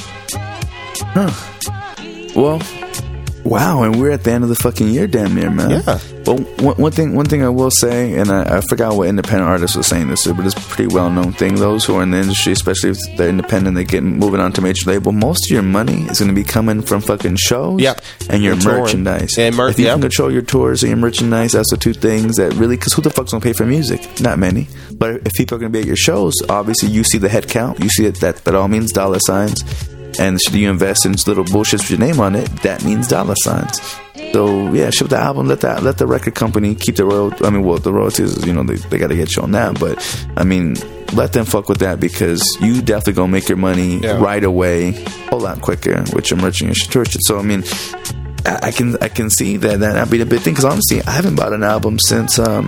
Well, wow, and we're at the end of the fucking year, damn near, man. Yeah. Well, one, one thing, one thing I will say, and I, I forgot what independent artist was saying this, but it's a pretty well known thing. Those who are in the industry, especially if they're independent, they get moving on to major label. Most of your money is going to be coming from fucking shows, Yep. and your And touring. merchandise. And mer- if you yep. can control your tours and your merchandise, that's the two things that really. Because who the fuck's going to pay for music? Not many. But if people are going to be at your shows, obviously you see the head count. You see that that, that all means dollar signs. And should you invest in little bullshits with your name on it, that means dollar signs. So yeah, ship the album. Let that let the record company keep the royal. I mean, well, the royalties. You know, they, they got to get you on that. But I mean, let them fuck with that, because you definitely gonna make your money Yeah. right away, a whole lot quicker with your merchant and your tour shit. So I mean, I, I can I can see that that would be the big thing. Because honestly, I haven't bought an album since um,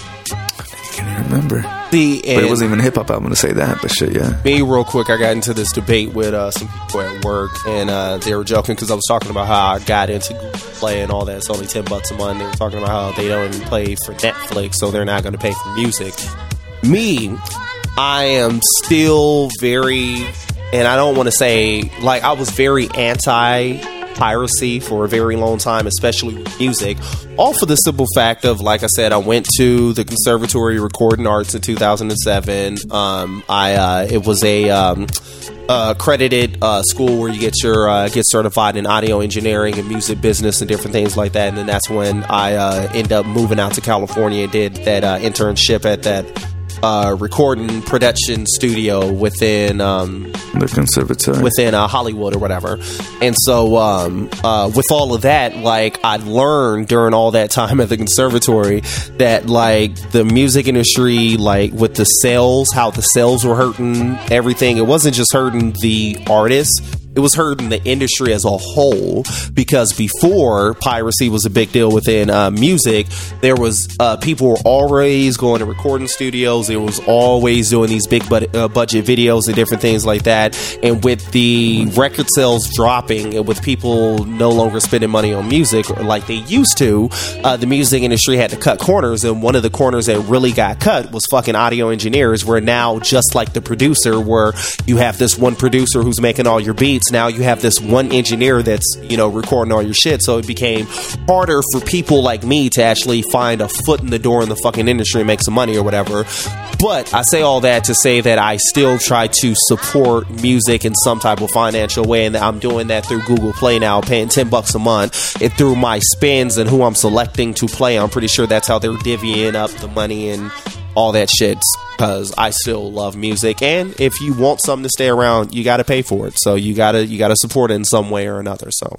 I can't even remember. The But it wasn't even a hip hop album to say that. But shit, yeah. Me, real quick, I got into this debate with uh, some people at work, and uh, they were joking because I was talking about how I got into Google Play and all that. It's only ten bucks a month. They were talking about how they don't even play for Netflix, so they're not going to pay for music. Me, I am still very, and I don't want to say, like, I was very anti piracy for a very long time, especially with music, all for the simple fact of, like I said, I went to the Conservatory of Recording Arts in two thousand seven. Um, I uh, it was a um, uh, accredited uh, school where you get your uh, get certified in audio engineering and music business and different things like that. And then that's when I uh, ended up moving out to California and did that uh, internship at that uh, recording production studio within um, The conservatory. within uh, Hollywood or whatever. And so um, uh, with all of that, like, I learned during all that time at the conservatory that, like, the music industry, like, with the sales, how the sales were hurting everything. It wasn't just hurting the artists, it was hurting the industry as a whole, because before piracy was a big deal within uh, music, there was uh, people were always going to recording studios. There was always doing these big bud- uh, budget videos and different things like that. And with the record sales dropping, and with people no longer spending money on music like they used to, uh, the music industry had to cut corners. And one of the corners that really got cut was fucking audio engineers, where now, just like the producer, where you have this one producer who's making all your beats, now you have this one engineer that's, you know, recording all your shit. So it became harder for people like me to actually find a foot in the door in the fucking industry and make some money or whatever. But I say all that to say that I still try to support music in some type of financial way, and I'm doing that through Google Play now, paying ten bucks a month, and through my spins and who I'm selecting to play. I'm pretty sure that's how they're divvying up the money and all that shit, because I still love music. And if you want something to stay around, you got to pay for it. So you gotta you gotta support it in some way or another. So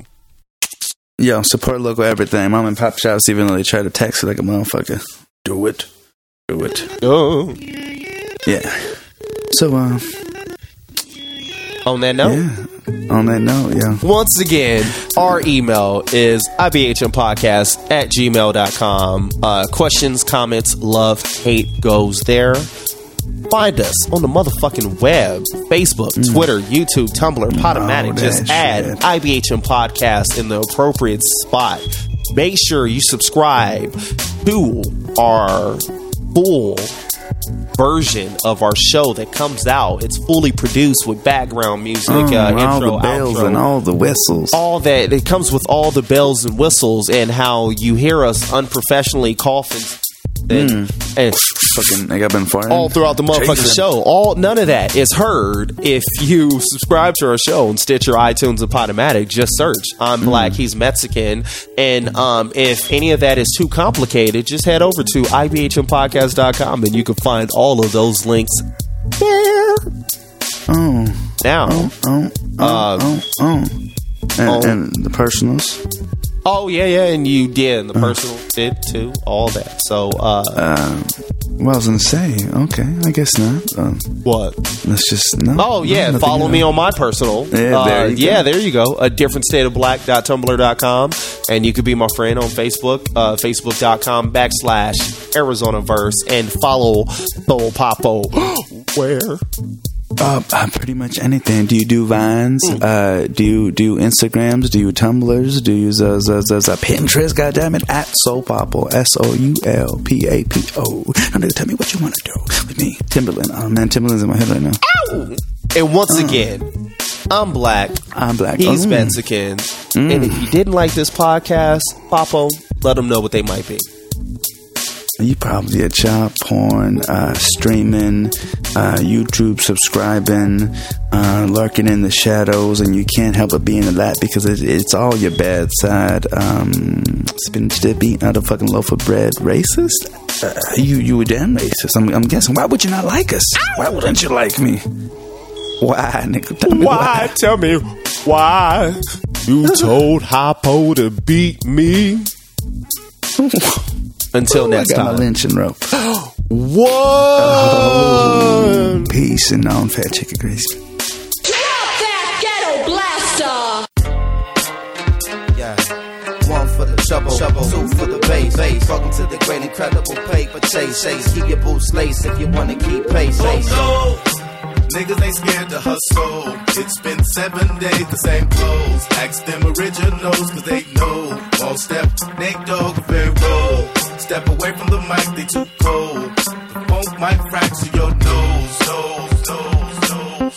Yo, support local everything. Mom and pop shops, even though they try to tax it like a motherfucker. Do it. Do it. oh, Yeah. So, uh, On that note. Yeah. On that note, yeah. Once again, our email is I B H M podcast at gmail dot com. Uh, questions, comments, love, hate goes there. Find us on the motherfucking web. Facebook, mm. Twitter, YouTube, Tumblr, Podomatic. Oh, Just add shit. I B H M podcast in the appropriate spot. Make sure you subscribe to our full version of our show that comes out. It's fully produced with background music, mm, uh, all intro, the bells outro, and all the whistles. all that. It comes with all the bells and whistles, and how you hear us unprofessionally coughing and, Mm. and Fucking, like I've been farting all throughout the motherfucking Jason. show. All none of that is heard if you subscribe to our show on Stitcher, iTunes, and Podomatic. Just search "I'm Black, He's Mexican," and um, if any of that is too complicated, just head over to I B H M podcast dot com and you can find all of those links there. Oh, Now, oh, oh, oh, Uh, oh, oh. And, oh. and the personals. oh yeah, yeah, and you did, and the personal did too, all that. So, uh, Um, well, I was gonna say, okay, I guess not. Um, what? let's just no. Oh yeah, nothing follow else. me on my personal. Yeah, uh, there you go. yeah, there you go. A different state of black dot tumblr dot com, and you could be my friend on Facebook, uh, facebook dot com backslash Arizona Verse, and follow Soul Papo. Where? Uh, uh, pretty much anything. Do you do Vines? Mm. Uh, do you do Instagrams? Do you Tumblrs? Do you use uh, uh, uh, uh, Pinterest? God damn it! At Soul Papo, S O U L P A P O. Now, nigga, tell me what you want to do with me, Timberland. Oh man, Timberland's in my head right now. Ow! And once Uh. again, I'm black. I'm black. He's Oh, mm. Mexican. Mm. And if you didn't like this podcast, Papo, let them know what they might be. You probably a child porn, uh, streaming, uh, YouTube subscribing, uh, lurking in the shadows, and you can't help but be in that because it, it's all your bad side. Um, spin beating out a fucking loaf of bread, racist? Uh, you you were damn racist. I'm, I'm guessing. Why would you not like us? Why wouldn't you like me? Why, nigga? Tell me Why? why. Tell me why you told Hoppo to beat me. Until Ooh, next I got time. my lynching rope. What? Oh, peace and non fat chicken grease. Yeah. One for the trouble, trouble. Two for the bass, bass. Welcome to the great incredible paper chase. Chase. Keep your boots laced if you wanna keep pace. pace. Oh, no. Niggas ain't scared to hustle. It's been seven days, the same clothes. Ask them originals, cause they know. All step, Nate Dogg, very roll. Step away from the mic, they too cold. The funk might fracture your nose, nose, nose, nose.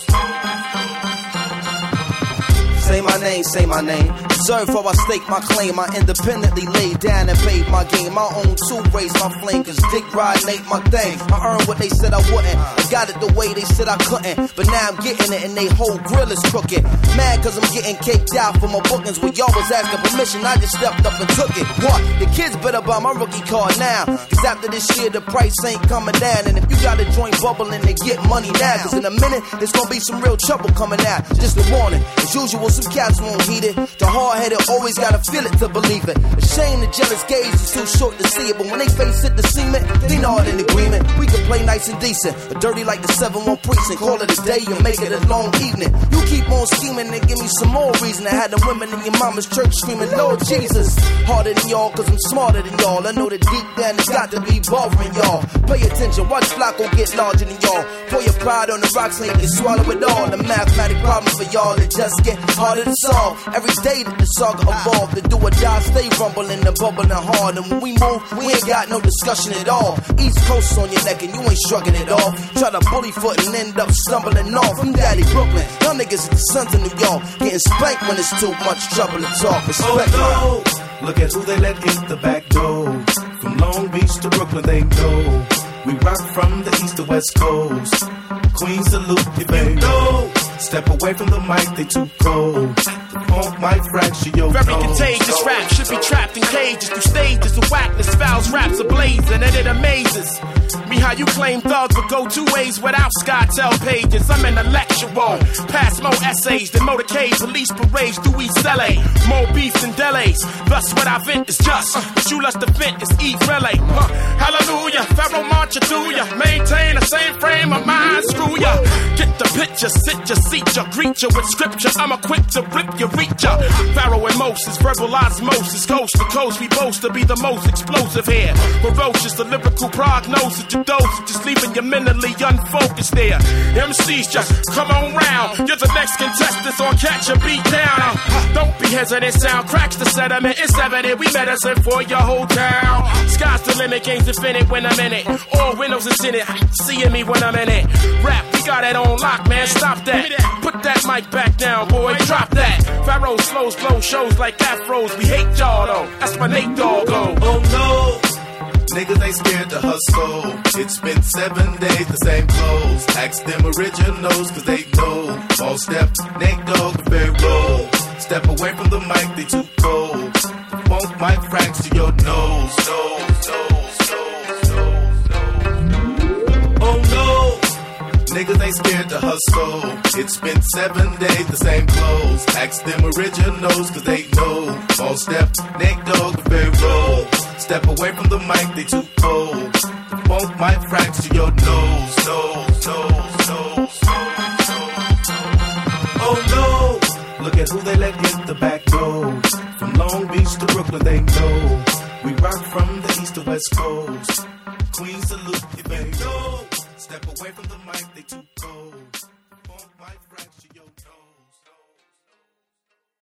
Say my name, say my name. Observe how I stake my claim. I independently laid down and paid my game. My own two raised my flame, cause dick riding ain't my thing. I earned what they said I wouldn't. I got it the way they said I couldn't. But now I'm getting it and they whole grill is crooked. Mad cause I'm getting caked out for my bookings. When y'all was asking permission, I just stepped up and took it. What? The kids better buy my rookie card now. Cause after this year, the price ain't coming down. And if you got a joint bubbling, they get money now. Cause in a minute, there's gonna be some real trouble coming out. Just a warning. As usual, some cats won't heed it. The hard-headed always gotta feel it to believe it. A shame the jealous gaze is too short to see it. But when they face it, the cement, they not in agreement. We can play nice and decent, but dirty like the seven one precinct. Call it a day and make it a long evening. You keep on scheming and give me some more reason. I had the women in your mama's church screaming, Lord Jesus. Harder than y'all, cause I'm smarter than y'all. I know that deep down it's got to be bothering y'all. Pay attention, watch Flacco get larger than y'all. Pour your pride on the rocks and you can swallow it all. The mathematic problem for y'all, it just get harder to solve. Every day that the saga evolved, the do or die stay rumbling and bubbling hard. And when we move, we ain't got no discussion at all. East Coast on your neck and you ain't shrugging it off. Try to bully foot and end up stumbling off. From Daddy Brooklyn, y'all niggas are the sons of New York, getting spanked when it's too much trouble to talk. Respect Oh no, look at who they let in the back door. From Long Beach to Brooklyn, they know. We rock from the east to west coast. Queen salute you, baby. No, step away from the mic, they too cold. The funk might fracture your Very nose. contagious rap should be trapped in cages through stages. The whackness fouls raps ablazing, and it amazes me how you claim thugs would go two ways without SkyTel pages. I'm intellectual, pass more essays than motorcade police parades through East L A. More beefs than delays. Thus, what I vent is just what you lust to vent is eat relay. Huh. Hallelujah, Pharaoh march you to ya. Maintain the same frame of mind, screw ya. Get the picture, sit yourself. seat ya, greet ya with scripture. I'm equipped to rip ya, reach ya. Pharaoh and Moses, verbal osmosis, coast to coast. We boast to be the most explosive here. Ferocious, the lyrical prognosis, your dosage, just leaving you mentally unfocused there. M Cs just come on round. You're the next contestant, so catch a beat down. Don't be hesitant, sound cracks the sediment. It's evident we medicine for your whole town. Sky's the limit, game's infinite when I'm in it. All windows is in it, seeing me when I'm in it. Rap, we got it on lock, man, stop that. Put that mic back down, boy, drop that. Pharaoh slows, blow shows like afros. We hate y'all though, that's my Nate Dogg go. Oh no, niggas ain't scared to hustle. It's been seven days, the same clothes. Ask them originals, cause they know. All step, Nate Dogg, very roll. Step away from the mic, they too cold. The funk mic fracks to your nose. Nose, nose, nose, nose, nose. Oh no, niggas ain't scared to hustle. It's been seven days, the same clothes. Ask them originals, cause they know. All step, Nate Dogg, very roll. Step away from the mic, they too cold. The funk mic fracks to your nose. Nose, nose, nose, nose, nose. Oh no, look at who they let hit the back door. From Long Beach to Brooklyn, they know. We rock from the east to west coast. Queens salute, you better know. Step away from the mic, they too cold.